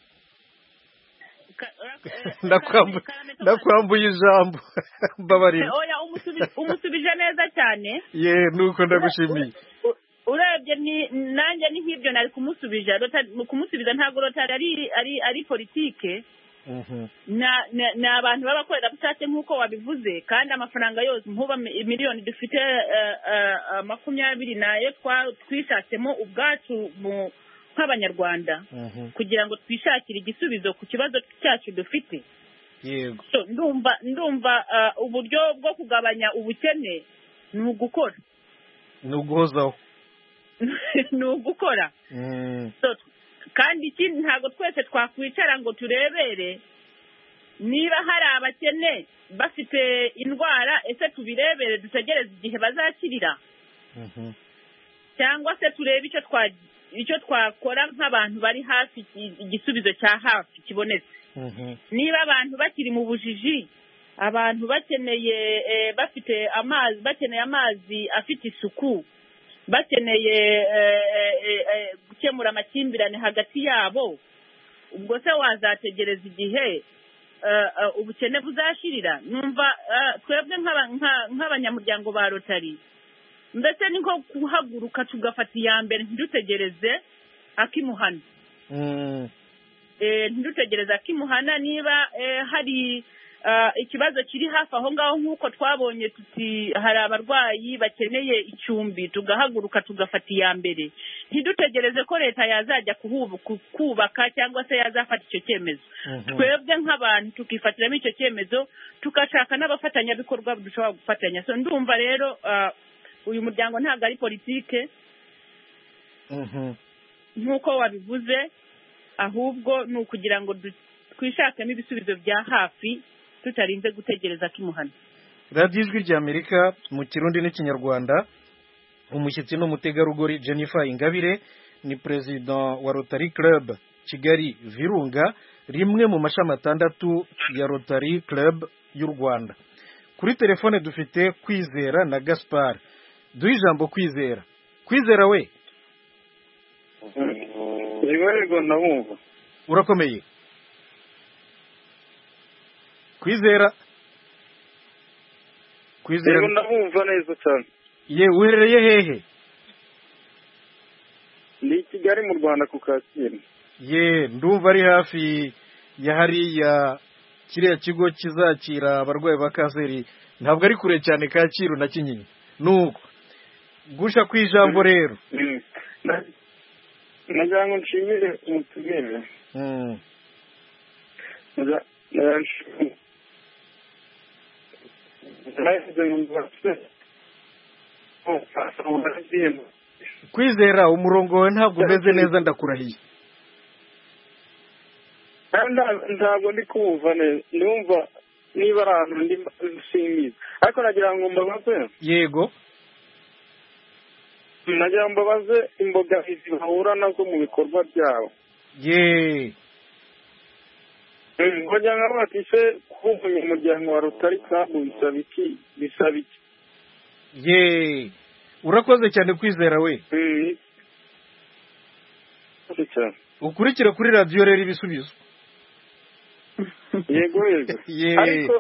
ndakwambuye ijambo. Mbabarira. Oya, umusubije neza cyane. Nuko ndagushimiye. Urebye nanjye ni nk'ibyo nari kumusubiza ntabwo Rotary ari politike. Ni abantu b'abakorerabushake nk'uko wabivuze, kandi amafaranga yose nkuba miliyoni dufite 20 nayo twishatsemo ubwacu nk'abanyarwanda kugira ngo twishakire igisubizo ku kibazo cyacu dufite. Yego. Ndumva uburyo bwo kugabanya ubukene ni ugukora, ni uguhozaho, ni ugukora. Kandi ikindi ntabwo twese twakwicara ngo turebere niba hari abakene bafite indwara, ese tubirebere dutegereze igihe bazakirira, cyangwa se turebe icyo twakora nk'abantu bari hafi, igisubizo cya hafi kibonetse. Niba abantu bakiri mu bujiji, abantu bakeneye bafite amazi, bakeneye amazi afite isuku, bakeneye gukemura amakimbirane hagati yabo, ubwo se wazategereza igihe ubukene buzashirira? Numva twebwe nk'abanyamuryango ba Rotary mbese ni nko kuhaguruka tugafata iya mbere, ntidutegereze akimuhana. Ntidutegereze akimuhana. Niba hari ikibazo kiri hafi aho ngaho, nk'uko twabonye tuti hari abarwayi bakeneye icumbi, tugahaguruka tugafata iya mbere, ntidutegereze ko leta yazajya kubaka cyangwa se yazafata icyo cyemezo. Twebwe nk'abantu tukifatiramo icyo cyemezo, tugashaka n'abafatanyabikorwa dushobora gufatanya. So ndumva rero uyu muryango ntabwo ari politike nk'uko wabivuze, ahubwo ni ukugira ngo twishakemo ibisubizo bya hafi tutarinze gutegereza ko imuhana. radiyo ijwi ry'Amerika mu kirundi n'ikinyarwanda. Umushyitsi n'umutegarugori Jennifer Ingabire ni perezida wa Rotary Club Kigali Virunga, rimwe mu mashami 6 ya Rotary Club y'u Rwanda. Kuri telefone dufite Kwizera na Gaspard. Duhe ijambo Kwizera. Kwizera we, yego ndabumva. urakomeye? Kwizera Yego ndabumva neza cyane. Ye, uherereye hehe? Ni Kigali mu Rwanda ku Kacyiru. Ye, ndumva ari hafi ya hariya kiriya kigo kizakira abarwayi ba kanseri, ntabwo ari kure cyane Kacyiru na Kinyinya. Nuko gusha ku ijambo rero. Nagira ngo nshimire umutumire. Kwizera, umurongo we ntabwo umeze neza, ndakurahiye. Ntabwo ndi kumva neza, ndumva niba ari ahantu ndi simbizi, ariko nagira ngo mbabaze. Yego, nagira ngo mbabaze imbogamizi bahura nazo mu bikorwa byabo. ye, kugira ngo batise kuba umunyamuryango wa Rotary Club bisaba iki? ye, urakoze cyane Kwizera we. Ukurikira kuri radiyo rero ibisubizo. Yego ye,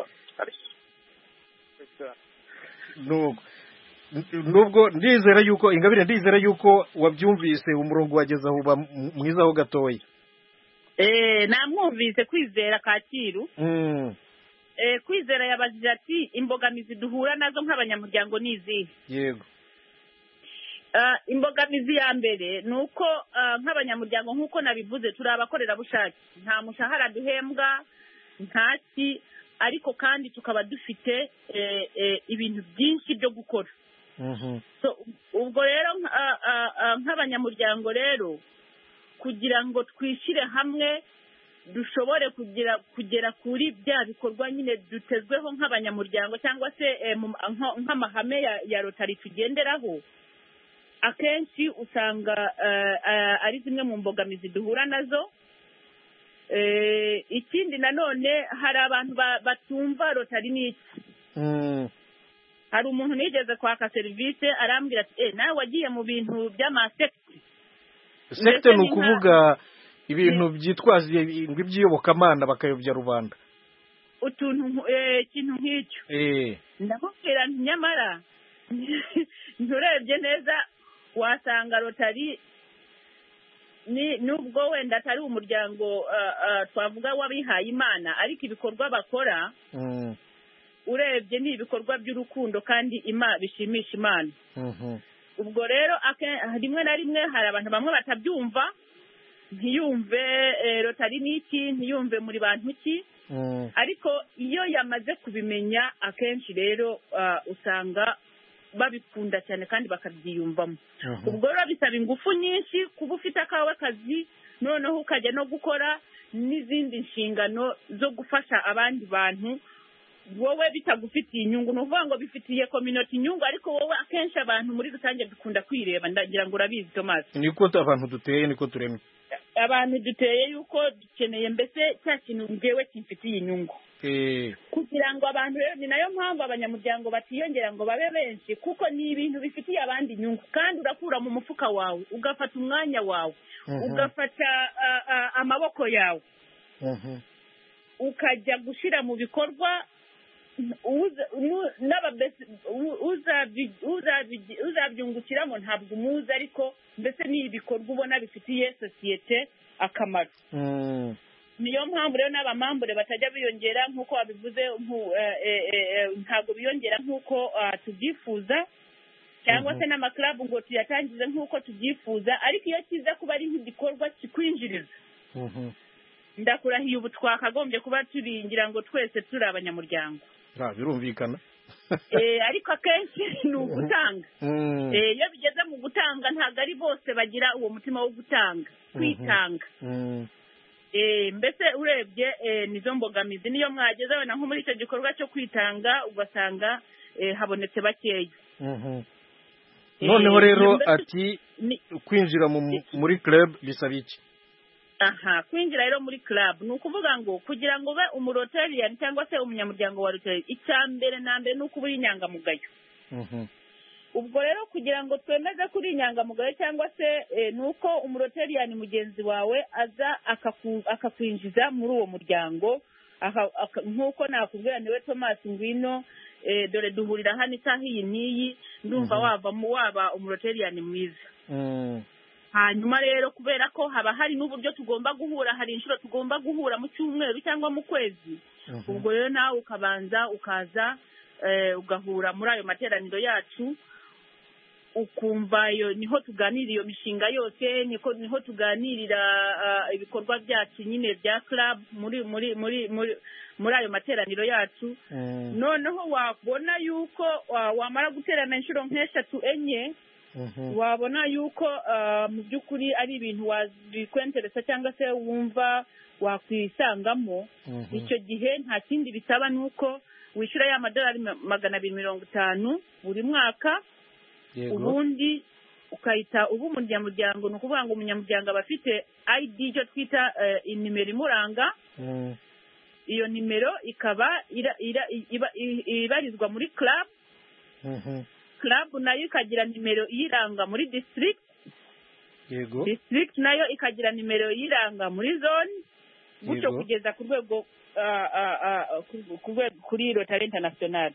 nubwo ndizera yuko Ingabire, ndizera yuko wabyumvise, umurongo wageze aho uba mwiza ho gatoya. Namwumvise Kwizera Kacyiru. Kwizera yabajije ati imbogamizi duhura nazo nk'abanyamuryango ni izihe? Yego. Imbogamizi ya mbere ni uko nk'abanyamuryango nk'uko nabivuze turi abakorerabushake, nta mushahara duhembwa ntaki, ariko kandi tukaba dufite ibintu byinshi byo gukora. Ubwo rero nk'abanyamuryango rero kugira ngo twishyire hamwe dushobore kugera kuri bya bikorwa nyine dutezweho nk'abanyamuryango cyangwa se nk'amahame ya Rotary tugenderaho, akenshi usanga ari zimwe mu mbogamizi duhura nazo. Ikindi nanone hari abantu batumva Rotary ni iki. Hari umuntu nigeze kwaka serivisi arambwira ati nawe wagiye mu bintu by'amasekti. Sekte ni ukuvuga ibintu byitwaje iby'iyobokamana bakayobya rubanda, ikintu nk'icyo. Ndamubwira nti nyamara nturebye neza wasanga Rotary nubwo wenda atari umuryango twavuga w'abihaye Imana, ariko ibikorwa bakora urebye ni ibikorwa by'urukundo kandi bishimisha Imana. Ubwo rero rimwe na rimwe hari abantu bamwe batabyumva, ntiyumve Rotary ni iki, ntiyumve muri bantu ki, ariko iyo yamaze kubimenya akenshi rero usanga babikunda cyane kandi bakabyiyumvamo. Ubwo rero bisaba ingufu nyinshi kuba ufite akawe kazi, noneho ukajya no gukora n'izindi nshingano zo gufasha abandi bantu wowe bitagufitiye inyungu. Ni ukuvuga ngo bifitiye community inyungu, ariko wowe akenshi abantu muri rusange dukunda kwireba. Ndagira ngo urabizi Thomas, niko abantu duteye, niko turemye. Abantu duteye yuko dukeneye mbese cya kintu ngewe kimfitiye inyungu. Kugira ngo abantu rero, ni nayo mpamvu abanyamuryango batiyongera ngo babe benshi, kuko ni ibintu bifitiye abandi inyungu, kandi urakura mu mufuka wawe, ugafata umwanya wawe, ugafata amaboko yawe, ukajya gushira mu bikorwa uzabyungukiramo ntabwo umuzi, ariko mbese ni ibikorwa ubona bifitiye sosiyete akamaro. Niyo mpamvu rero n'abamambure batajya biyongera nk'uko wabivuze, ntabwo biyongera nk'uko tubyifuza, cyangwa se n'amaklabu ngo tuyatangize nk'uko tubyifuza, ariko iyo kiza kuba ari nk'igikorwa kikwinjiriza, ndakurahiye ubu twakagombye kuba turingira ngo twese turi abanyamuryango. Birumvikana. Ariko akenshi ni ugutanga. Iyo bigeze mu gutanga ntabwo ari bose bagira uwo mutima wo gutanga, kwitanga. mbese urebye nizo mbogamizi niyo mwageze wenda nko muri icyo gikorwa cyo kwitanga ugasanga habonetse bakeya. noneho rero ati kwinjira muri club bisaba iki? Kwinjira rero muri club ni ukuvuga ngo kugira ngo ube umurotariyani cyangwa se umunyamuryango wa rotari, icya mbere na mbere ni uko uba uri inyangamugayo. ubwo rero kugira ngo twemeze kuri inyangamugayo cyangwa se ni uko umurotariyani mugenzi wawe aza akakwinjiza muri uwo muryango, nk'uko nakubwira niwe Thomas ngwino dore duhurira hano isaha iyi n'iyi ndumva waba umurotariyani mwiza. hanyuma rero kubera ko haba hari n'uburyo tugomba guhura, hari inshuro tugomba guhura mu cyumweru cyangwa mu kwezi, ubwo rero nawe ukabanza ukaza ugahura muri ayo materaniro yacu, ukumva niho tuganirira iyo mishinga yose, niho tuganirira ibikorwa byacu nyine bya club muri ayo materaniro yacu. noneho wabona yuko wamara guterana inshuro nk'eshatu enye, wabona yuko mu by'ukuri ari ibintu wabikwenteresa cyangwa se wumva wakwisangamo, icyo gihe nta kindi bisaba nuko wishyura ya madolari 250 buri mwaka, ubundi ukahita uba umunyamuryango. ni ukuvuga ngo umunyamuryango aba afite ID, icyo twita inimero imuranga. iyo nimero ikaba ibarizwa muri club. club nayo ikagira nimero iyiranga muri district. district nayo ikagira nimero iyiranga muri zone, gutyo kugeza ku rwego kuri Rotary International.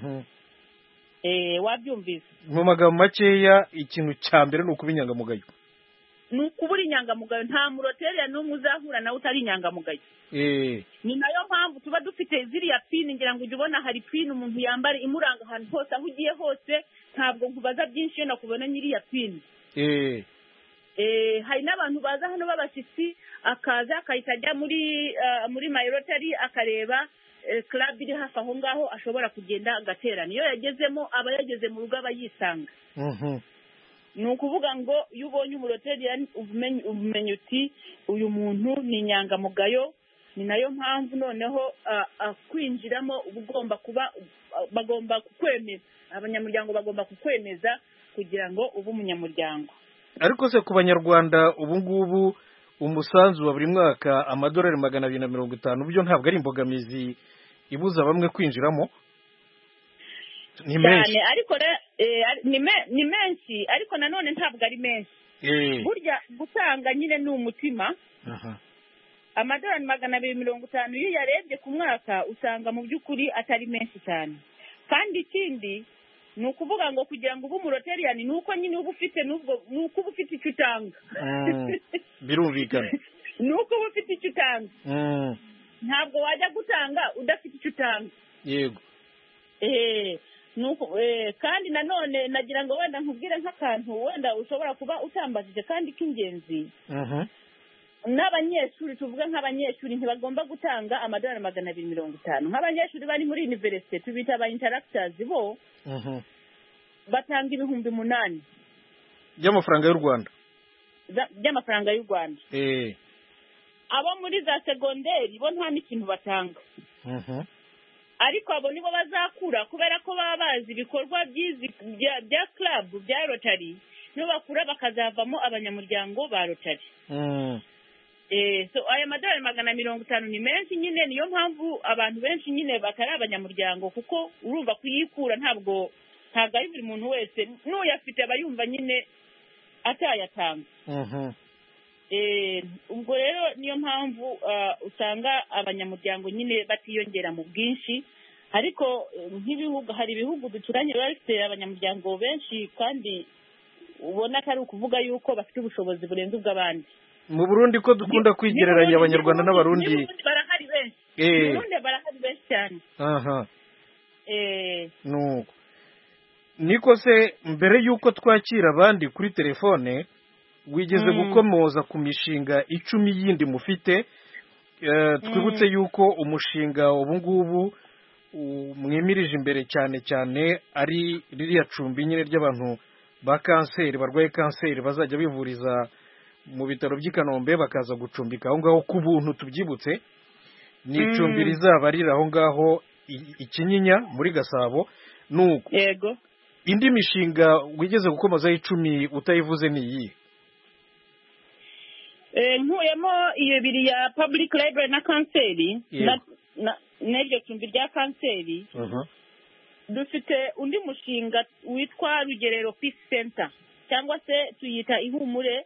wabyumvise? mu magambo makeya ikintu cya mbere ni ukuba inyangamugayo. ni ukubura inyangamugayo. nta muroteriya n'umwe uzahura nawe utari inyangamugayo. ni nayo mpamvu tuba dufite ziriya pini, ngira ngo ujye ubona hari pini umuntu yambara imuranga ahantu hose, aho ugiye hose. ntabwo nkubaza byinshi iyo nakubona nyiriya pini. hari n'abantu baza hano b'abashyitsi, akaza akahita ajya muri my rotary akareba club iri hafi aho ngaho, ashobora kugenda agaterana. iyo yagezemo aba yageze mu rugo, aba yisanga. ni ukuvuga ngo iyo ubonye umuroteriyani ubumenyi uti uyu muntu ni inyangamugayo. ni nayo mpamvu noneho kwinjiramo bagomba kukwemeza, abanyamuryango bagomba kukwemeza kugira ngo ube umunyamuryango. ariko se ku banyarwanda ubu ngubu umusanzu wa buri mwaka amadolari 250 byo ntabwo ari imbogamizi ibuza bamwe kwinjiramo? ni menshi ariko ni menshi, ariko nanone ntabwo ari menshi. burya gutanga nyine ni umutima. amadolari 250 iyo yarebye ku mwaka usanga mu by'ukuri atari menshi cyane. kandi ikindi ni ukuvuga ngo kugira ngo ube umuroteriyani ni uko nyine uba ufite ni uko uba ufite icyo utanga. birumvikana. ni uko uba ufite icyo utanga. ntabwo wajya gutanga udafite icyo utanga. yego. kandi nanone nagira ngo wenda nkubwire nk'akantu wenda ushobora kuba utambajije kandi k'ingenzi. n'abanyeshuri, tuvuga nk'abanyeshuri ntibagomba gutanga amadolari 250. nk'abanyeshuri bari muri university tubita aba interactors, bo batanga 8,000 by'amafaranga y'u Rwanda. by'amafaranga y'u Rwanda. abo muri za segonderi bo nta n'ikintu batanga. ariko abo nibo bazakura, kubera ko baba bazi ibikorwa bya club bya Rotary, nibo bakura bakazavamo abanyamuryango ba Rotary. so aya madolari 250 ni menshi nyine. niyo mpamvu abantu benshi nyine batari abanyamuryango, kuko urumva kuyikura ntabwo ari buri muntu wese, n'uyafite aba yumva nyine atayatanga. ubwo rero niyo mpamvu usanga abanyamuryango nyine batiyongera mu bwinshi. ariko nk'ibihugu, hari ibihugu duturanye biba bifite abanyamuryango benshi, kandi ubona ko ari ukuvuga yuko bafite ubushobozi burenze ubw'abandi. mu Burundi ko dukunda kwigereranya abanyarwanda n'abarundi. barahari benshi. mu Burundi barahari benshi cyane. nuko niko se mbere y'uko twakira abandi kuri telefone wigeze gukomoza ku mishinga 10 yindi mufite. twibutse yuko umushinga ubu ngubu mwimirije imbere cyane cyane ari ririya cumbi nyine ry'abantu ba kanseri, barwaye kanseri bazajya bivuriza mu bitaro by'i Kanombe bakaza gucumbika aho ngaho ku buntu. Tubyibutse ni icumbi rizaba riri aho ngaho Ikinyinya muri Gasabo. Nuko yego indi mishinga wigeze gukomazaho 10 utayivuze ni iyi? nkuyemo iyo biri ya public library na kanseri n'iryo cumbi rya kanseri. Dufite undi mushinga witwa Rugerero Peace Center cyangwa se tuyita Ihumure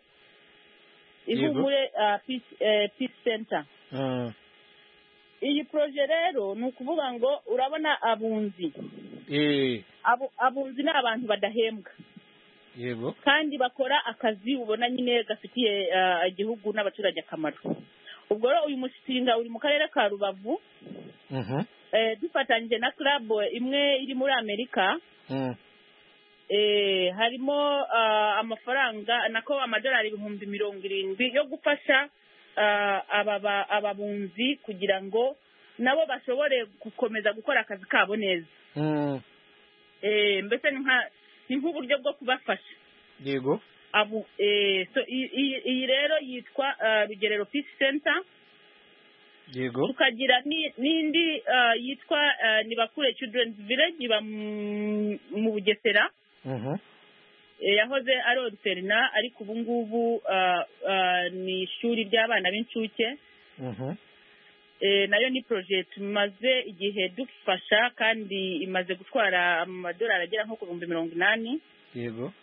Peace Center. Iyi proje rero ni ukuvuga ngo urabona abunzi abunzi ni abantu badahembwa yego kandi bakora akazi ubona nyine gafitiye igihugu n'abaturage akamaro. Ubwo rero uyu mushinga uri mu karere ka Rubavu dufatanyije na club imwe iri muri Amerika. Harimo amafaranga nako amadolari 70,000 yo gufasha ababunzi kugira ngo nabo bashobore gukomeza gukora akazi kabo neza. Mbese ni nk'uburyo bwo kubafasha. Yego. So iyi rero yitwa Rugerero Peace Center. Yego. Tukagira n'indi yitwa Nibakure Children's Village iba mu Bugesera. Yahoze ari orphelinat ariko ubu ngubu ni ishuri ry'abana b'incuke. Nayo ni project tumaze igihe dufasha kandi imaze gutwara amadolari agera nko ku 80,000. Yego.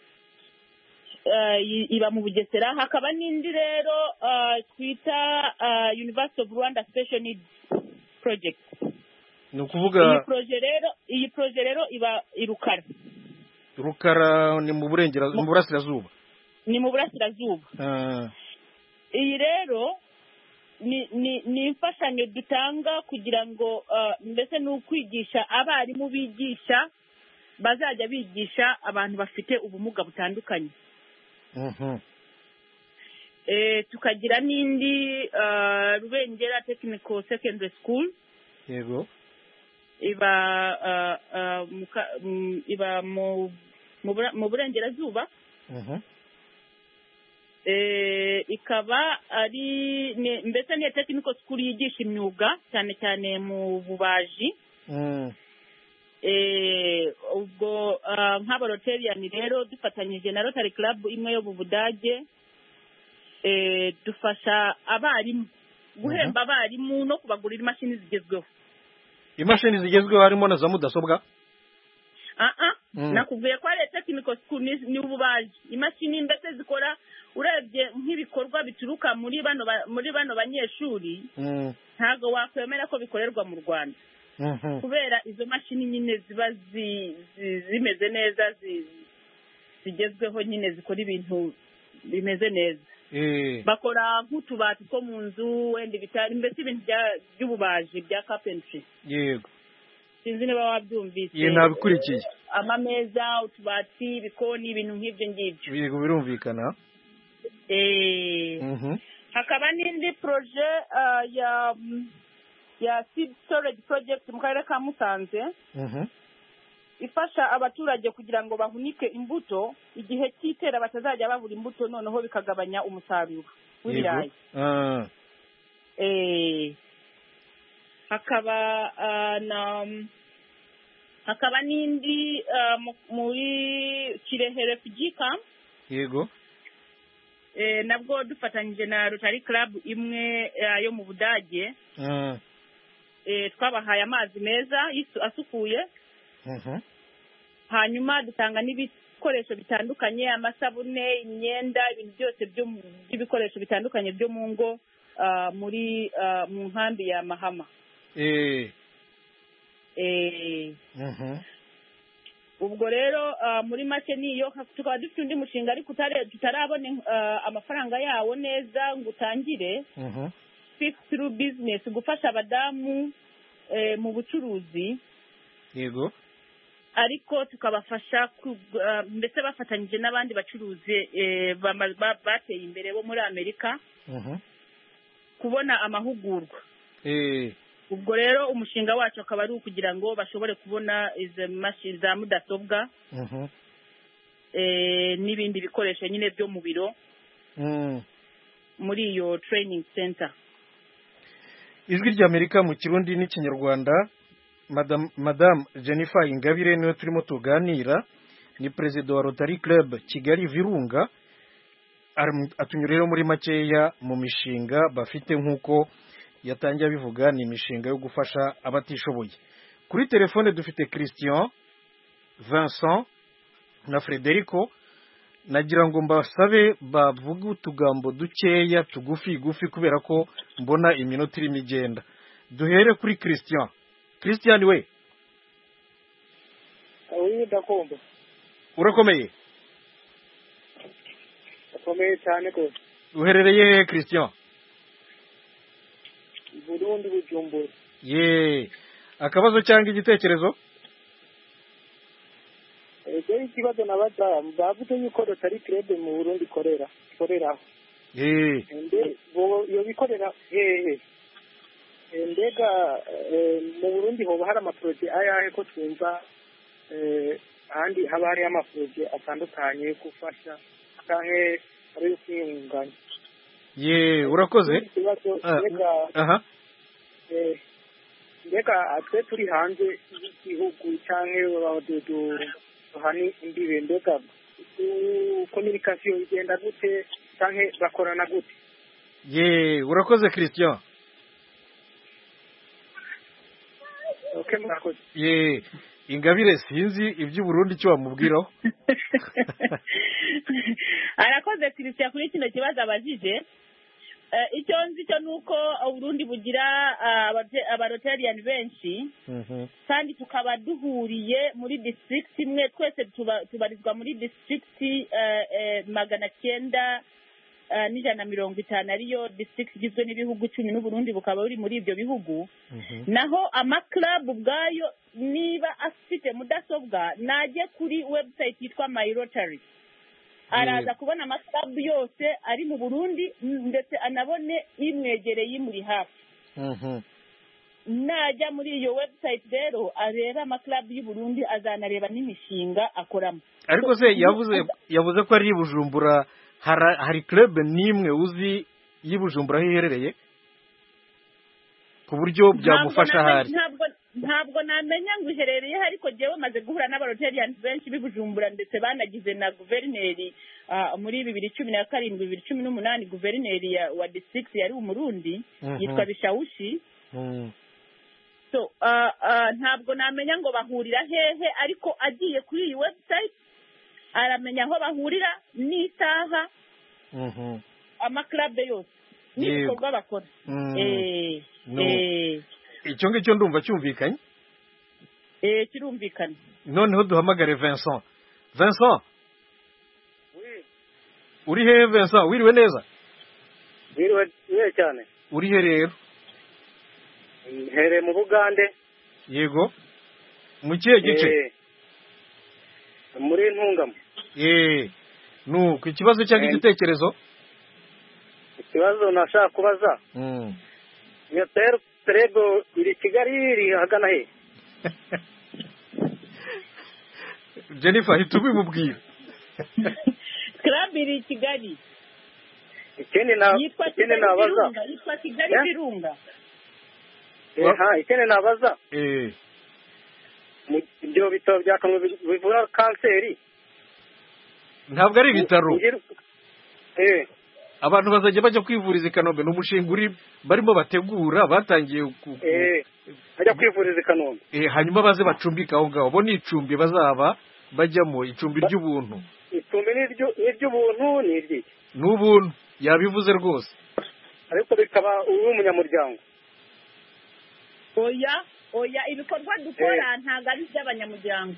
Iba mu Bugesera. Hakaba n'indi rero twita University of Rwanda Special Needs Project. Ni ukuvuga iyi projet rero iba irukara. Rukara ni mu burasirazuba. Ni mu burasirazuba. Iyi rero ni imfashanyo dutanga kugira ngo mbese ni ukwigisha abarimu bigisha bazajya bigisha abantu bafite ubumuga butandukanye. Tukagira n'indi Rubengera Technical Secondary School. Yego. Iba mu burengerazuba. Ikaba ari mbese ni technical school yigisha imyuga cyane cyane mu bubaji. Ubwo nk'abarotarian rero dufatanyije na Rotary Club imwe yo mu Budage dufasha abarimu guhemba abarimu no kubagurira imashini zigezweho. Imashini zigezweho harimo na za mudasobwa? Nakubwiye ko ari technical school ni ububaji. Imashini mbese zikora urebye nk'ibikorwa bituruka muri bano banyeshuri ntago wakwemera ko bikorerwa mu Rwanda. Kubera izo mashini nyine ziba zimeze neza zigezweho nyine zikora ibintu bimeze neza. Bakora nk'utubati two mu nzu wenda bitari mbese ibintu by'ububaji bya carpentry. Yego. Sinzi niba wabyumvise. Ntabikurikiye. Amameza, utubati, ibikoni, ibintu nk'ibyo ngibyo. Yego birumvikana. Hakaba n'indi projet ya seed storage project mu karere ka Musanze. Ifasha abaturage kugira ngo bahunike imbuto igihe cy'itera batazajya babura imbuto noneho bikagabanya umusaruro w'ibirayi. Hakaba n'indi muri Kirehe Refugee Camp. Yego. Nabwo dufatanyije na Rotary Club imwe yo mu Budage. Twabahaye amazi meza asukuye. Hanyuma dutanga n'ibikoresho bitandukanye, amasabune, imyenda, ibintu byose by'ibikoresho bitandukanye byo mu ngo muri mu nkambi ya Mahama. Ubwo rero muri make niyo tukaba dufite undi mushinga ariko tutarabone amafaranga yawo neza ngo utangire. Fifth through business gufasha abadamu mu bucuruzi. Yego. Ariko tukabafasha mbese bafatanyije n'abandi bacuruzi bateye imbere bo muri Amerika kubona amahugurwa. Ubwo rero umushinga wacu akaba ari ukugira ngo bashobore kubona izo mashini za mudasobwa n'ibindi bikoresho nyine byo mu biro muri iyo training center. Ijwi ry'Amerika mu Kirundi n'Ikinyarwanda. Madame Jennifer Ingabire niwe turimo tuganira, ni perezida wa Rotary Club Kigali Virunga. Atunyurira muri makeya mu mishinga bafite, nk'uko yatangiye abivuga, ni imishinga yo gufasha abatishoboye. Kuri telefone dufite Christian, Vincent na Frederico. Nagira ngo mbasabe bavuga utugambo dukeya tugufi kubera ko mbona iminota irimo igenda. Duhere kuri Christian. Christian we. Ndakumva. Urakomeye? Akomeye cyane ko. Uherereye he Christian? Burundi Bujumbura. Akabazo cyangwa igitekerezo? Ikibazo nabaza bavuze yuko Rotary Club mu Burundi ikorera. Yo bikorera mbega mu Burundi hoba hari amaproje ayahe ko twumva ahandi haba hari amaproje atandukanye gufasha canke ari kwiyunganya. Urakoze. Mbega atwe turi hanze y'igihugu canke hani imbibe, mbega communication igenda gute canke bakorana gute? Urakoze Christian. Okay, murakoze. Ingabire sinzi iby'u Burundi cyo wamubwiraho. Arakoze Christian kuri kino kibazo abajije. Icyo nzi cyo nuko Burundi bugira abarotarian benshi, kandi tukaba duhuriye muri district imwe, twese tubarizwa muri district 950 ariyo district igizwe n'ibihugu 10 n'Uburundi bukaba buri muri ibyo bihugu. Naho club ubwayo niba afite mudasobwa najye kuri website yitwa My Rotary, araza kubona amaklabu yose ari mu Burundi ndetse anabone imwegereye muri hafi. Najya muri iyo website rero areba amaklabu y'u Burundi, azanareba n'imishinga akoramo. Ariko se yavuze ko ari Bujumbura, hari club nimwe uzi y'Ibujumbura hiherereye ku buryo byamufasha hari? Ntabwo namenya ngo iherereye, ariko jewe maze guhura n'abarotarians benshi b'Ibujumbura, ndetse banagize na guverineri muri 2017 2018 guverineri wa district yari umurundi yitwa Bishawushi. So ntabwo namenya ngo bahurira hehe, ariko agiye kuri iyi website aramenya aho bahurira n'isaha amaklabe yose n'ibikorwa bakora. Icyo ngicyo ndumva cyumvikanye. Kirumvikana. Noneho duhamagare Vincent. Uri hehe Vincent? Wiriwe neza? Wiriwe cyane. Uri he rero? Here mu Bugande. Yego. Mu kihe gice? Muri Ntungamo. Nuko ikibazo cyangwa igitekerezo? Ikibazo nashaka kubaza. Iyo Trebo iri Kigali iri hagana he? Jennifer hitubimubwira. Club iri Kigali. Ikene nabaza. Yitwa Kigali Virunga. Ikene nabaza. Mu byo bitaro bya kamwe bivura kanseri. Ntabwo ari ibitaro. Abantu bazajya bajya kwivuriza i Kanombe, n'umushinga barimo bategura, batangiye bajya kwivuriza i Kanombe. Hanyuma baze bacumbika aho ngaho, bo ni icumbi bazaba bajyamo, icumbi ry'ubuntu. Icumbi n'iry'ubuntu ni iry'iki? N'ubuntu yabivuze rwose. Ariko bikaba uri umunyamuryango. Oya ibikorwa dukora ntabwo ari iby'abanyamuryango.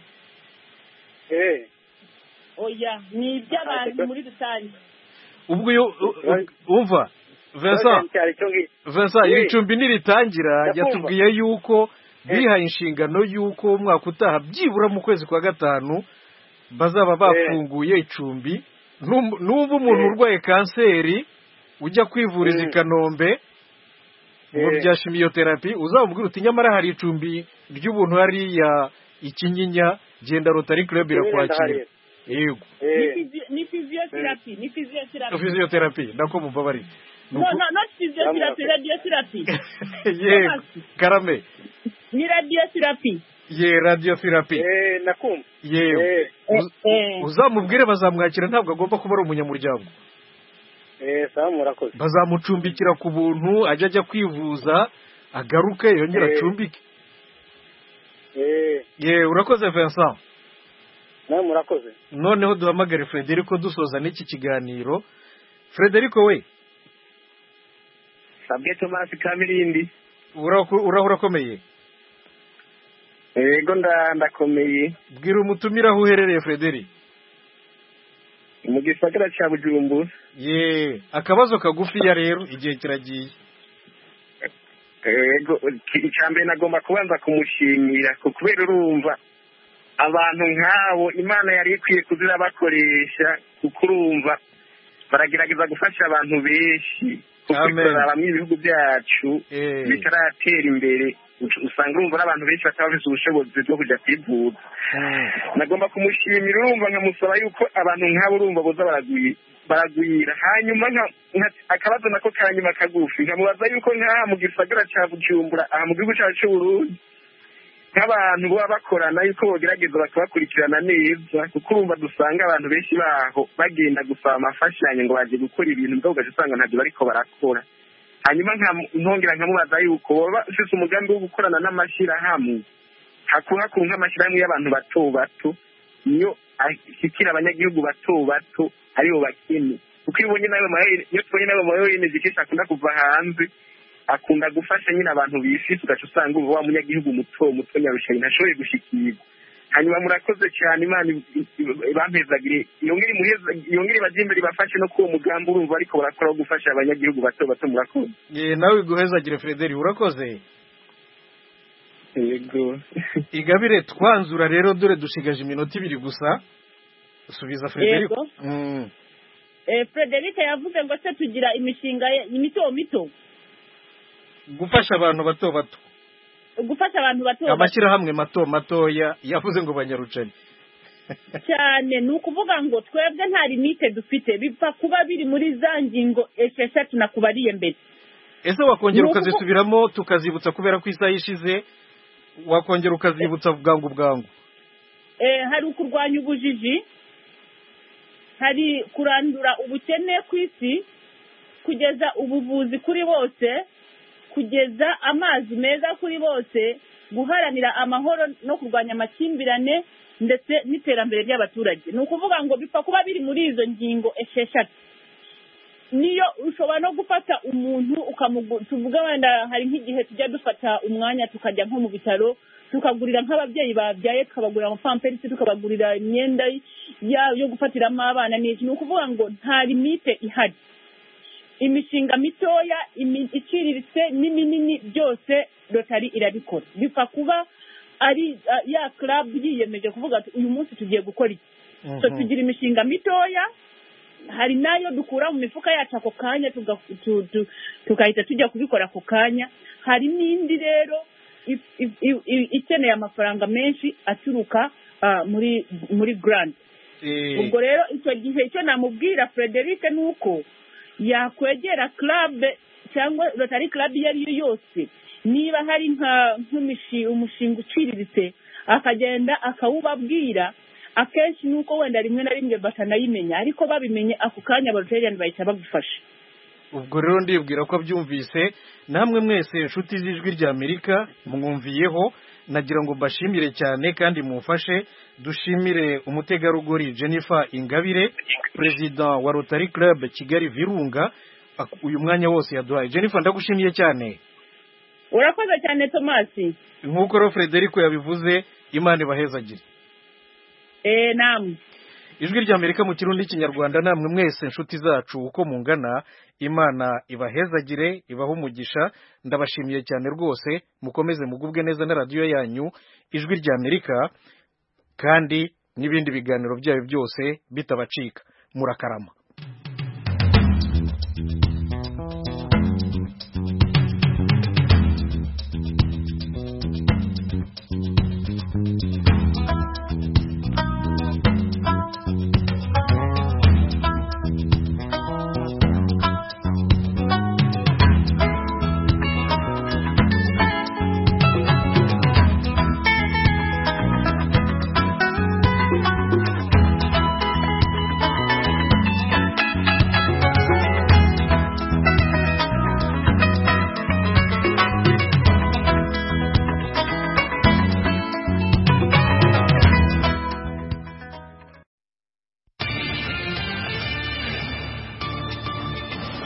Oya ni iby'abantu muri rusange. Ubwo umva Vincent icumbi niritangira yatubwiye yuko bihaye inshingano yuko umwaka utaha byibura mu kwezi kwa gatanu bazaba bafunguye icumbi. Numva umuntu urwaye kanseri ujya kwivuriza i Kanombe mu bya chimiotherapy, uzamubwira uti nyamara hari icumbi ry'ubuntu hariya Ikinyinya, genda Rotary Club irakwakira. yego ni physiotherapy ni physiotherapy physiotherapy ndako mubabari no not physiotherapy radiotherapy yego karame ni radiotherapy radiotherapy nakumva yewe uzamubwire bazamwakira ntabwo agomba kuba ari umunyamuryango sawa murakoze bazamucumbikira ku buntu ajya kwivuza agaruke yongera acumbike urakoze Vincent nawe murakoze noneho duhamagare Frederico dusoza n'iki kiganiro Frederico we sabwe Thomas Kamirindi urakomeye yego ndakomeye bwira umutumira aho uherereye Frederic mu gisagara cya Bujumbura akabazo kagufiya rero igihe kiragiye yego icyambere nagomba kubanza kumushimira kubera urumva abantu nk'abo Imana yari ikwiye kuzira bakoresha kuko urumva baragerageza gufasha abantu benshi bamwe ibihugu byacu bitaratera imbere usanga urumva n'abantu benshi bataba bafite ubushobozi bwo kujya kwivuza nagomba kumushimira urumva nkamusaba yuko abantu nk'abo urumva boza baragwira hanyuma akabazo nako kanyuma kagufi nkamubaza yuko nk'aha mu gisagara cya Bujumbura aha mu gihugu cyacu cy'Uburundi nk'abantu baba bakorana yuko bogerageza bakabakurikirana neza kuko urumva dusanga abantu benshi baho bagenda gusaba amafashanyo ngo baje gukora ibintu mbwo ugaje usanga ntabyo bariko barakora hanyuma ntongera nkamubaza yuko baba ufite umugambi wo gukorana n'amashyirahamwe hakuha ku nk'amashyirahamwe y'abantu bato bato niyo ashyikira abanyagihugu bato bato aribo bakene kuko iyo tubonye nawe mayoyene zikisha akunda kuva hanze akunda gufasha nyine abantu bifise ugaca usanga ubu wa munyagihugu muto nyarushayi ntashoboye gushikirwa hanyuma murakoze cyane Imana bampezagire yongere baje imbere bafashe no kuwo mugambi urumva ariko barakora wo gufasha abanyagihugu bato bato murakoze nawe guhezagire Frederic urakoze yego Igabire twanzura rero dore dushigaje iminota 2 gusa usubiza Frederic Frederic yavuze ngo se tugira imishinga mito gufasha abantu bato bato amashyirahamwe matoya yavuze ngo banyarucanye cyane ni ukuvuga ngo twebwe nta limite dufite bipfa kuba biri muri za ngingo 6 nakubariye mbere ese wakongera ukazisubiramo tukazibutsa kubera ko isaha ishize wakongera ukazibutsa bwangu hari ukurwanya ubujiji hari kurandura ubukene ku isi kugeza ubuvuzi kuri bose kugeza amazi meza kuri bose guharanira amahoro no kurwanya amakimbirane ndetse n'iterambere ry'abaturage ni ukuvuga ngo bipfa kuba biri muri izo ngingo 6 niyo ushobora no gufata umuntu tuvuga wenda hari nk'igihe tujya dufata umwanya tukajya nko mu bitaro tukagurira nk'ababyeyi babyaye tukabagurira amapamperisi tukabagurira imyenda yo gufatiramo abana ni ukuvuga ngo nta limite ihari imishinga mitoya iciriritse n'iminini byose Rotary irabikora bipfa kuba ari ya club yiyemeje kuvuga ati uyu munsi tugiye gukora iki so tugira imishinga mitoya hari nayo dukura mu mifuka yacu ako kanya tukahita tujya kubikora ako kanya hari n'indi rero ikeneye amafaranga menshi aturuka muri grant ubwo rero icyo gihe icyo namubwira Frederic ni uko yakwegera club cyangwa Rotary club iyo ari yo yose niba hari umushinga uciriritse akagenda akawubabwira akenshi nuko wenda rimwe na rimwe batanayimenya ariko babimenye ako kanya Rotary bahita bagufasha ubwo rero ndibwira ko byumvise namwe mwese inshuti z'ijwi rya Amerika mwumviyeho nagira ngo mbashimire cyane kandi mufashe dushimire umutegarugori Jennifer Ingabire president wa Rotary Club Kigali Virunga uyu mwanya wose yaduhaye Jennifer ndagushimiye cyane urakoze cyane Thomas nkuko ro Frederico yabivuze Imana ibahezagire namwe ijwi rya Amerika mu kirundi cy'ikinyarwanda namwe mwese inshuti zacu uko mungana Imana ibahezagire ibaho umugisha ndabashimiye cyane rwose mukomeze mugubwe neza na radio yanyu ijwi rya Amerika kandi n'ibindi biganiro byayo byose bitabacika murakarama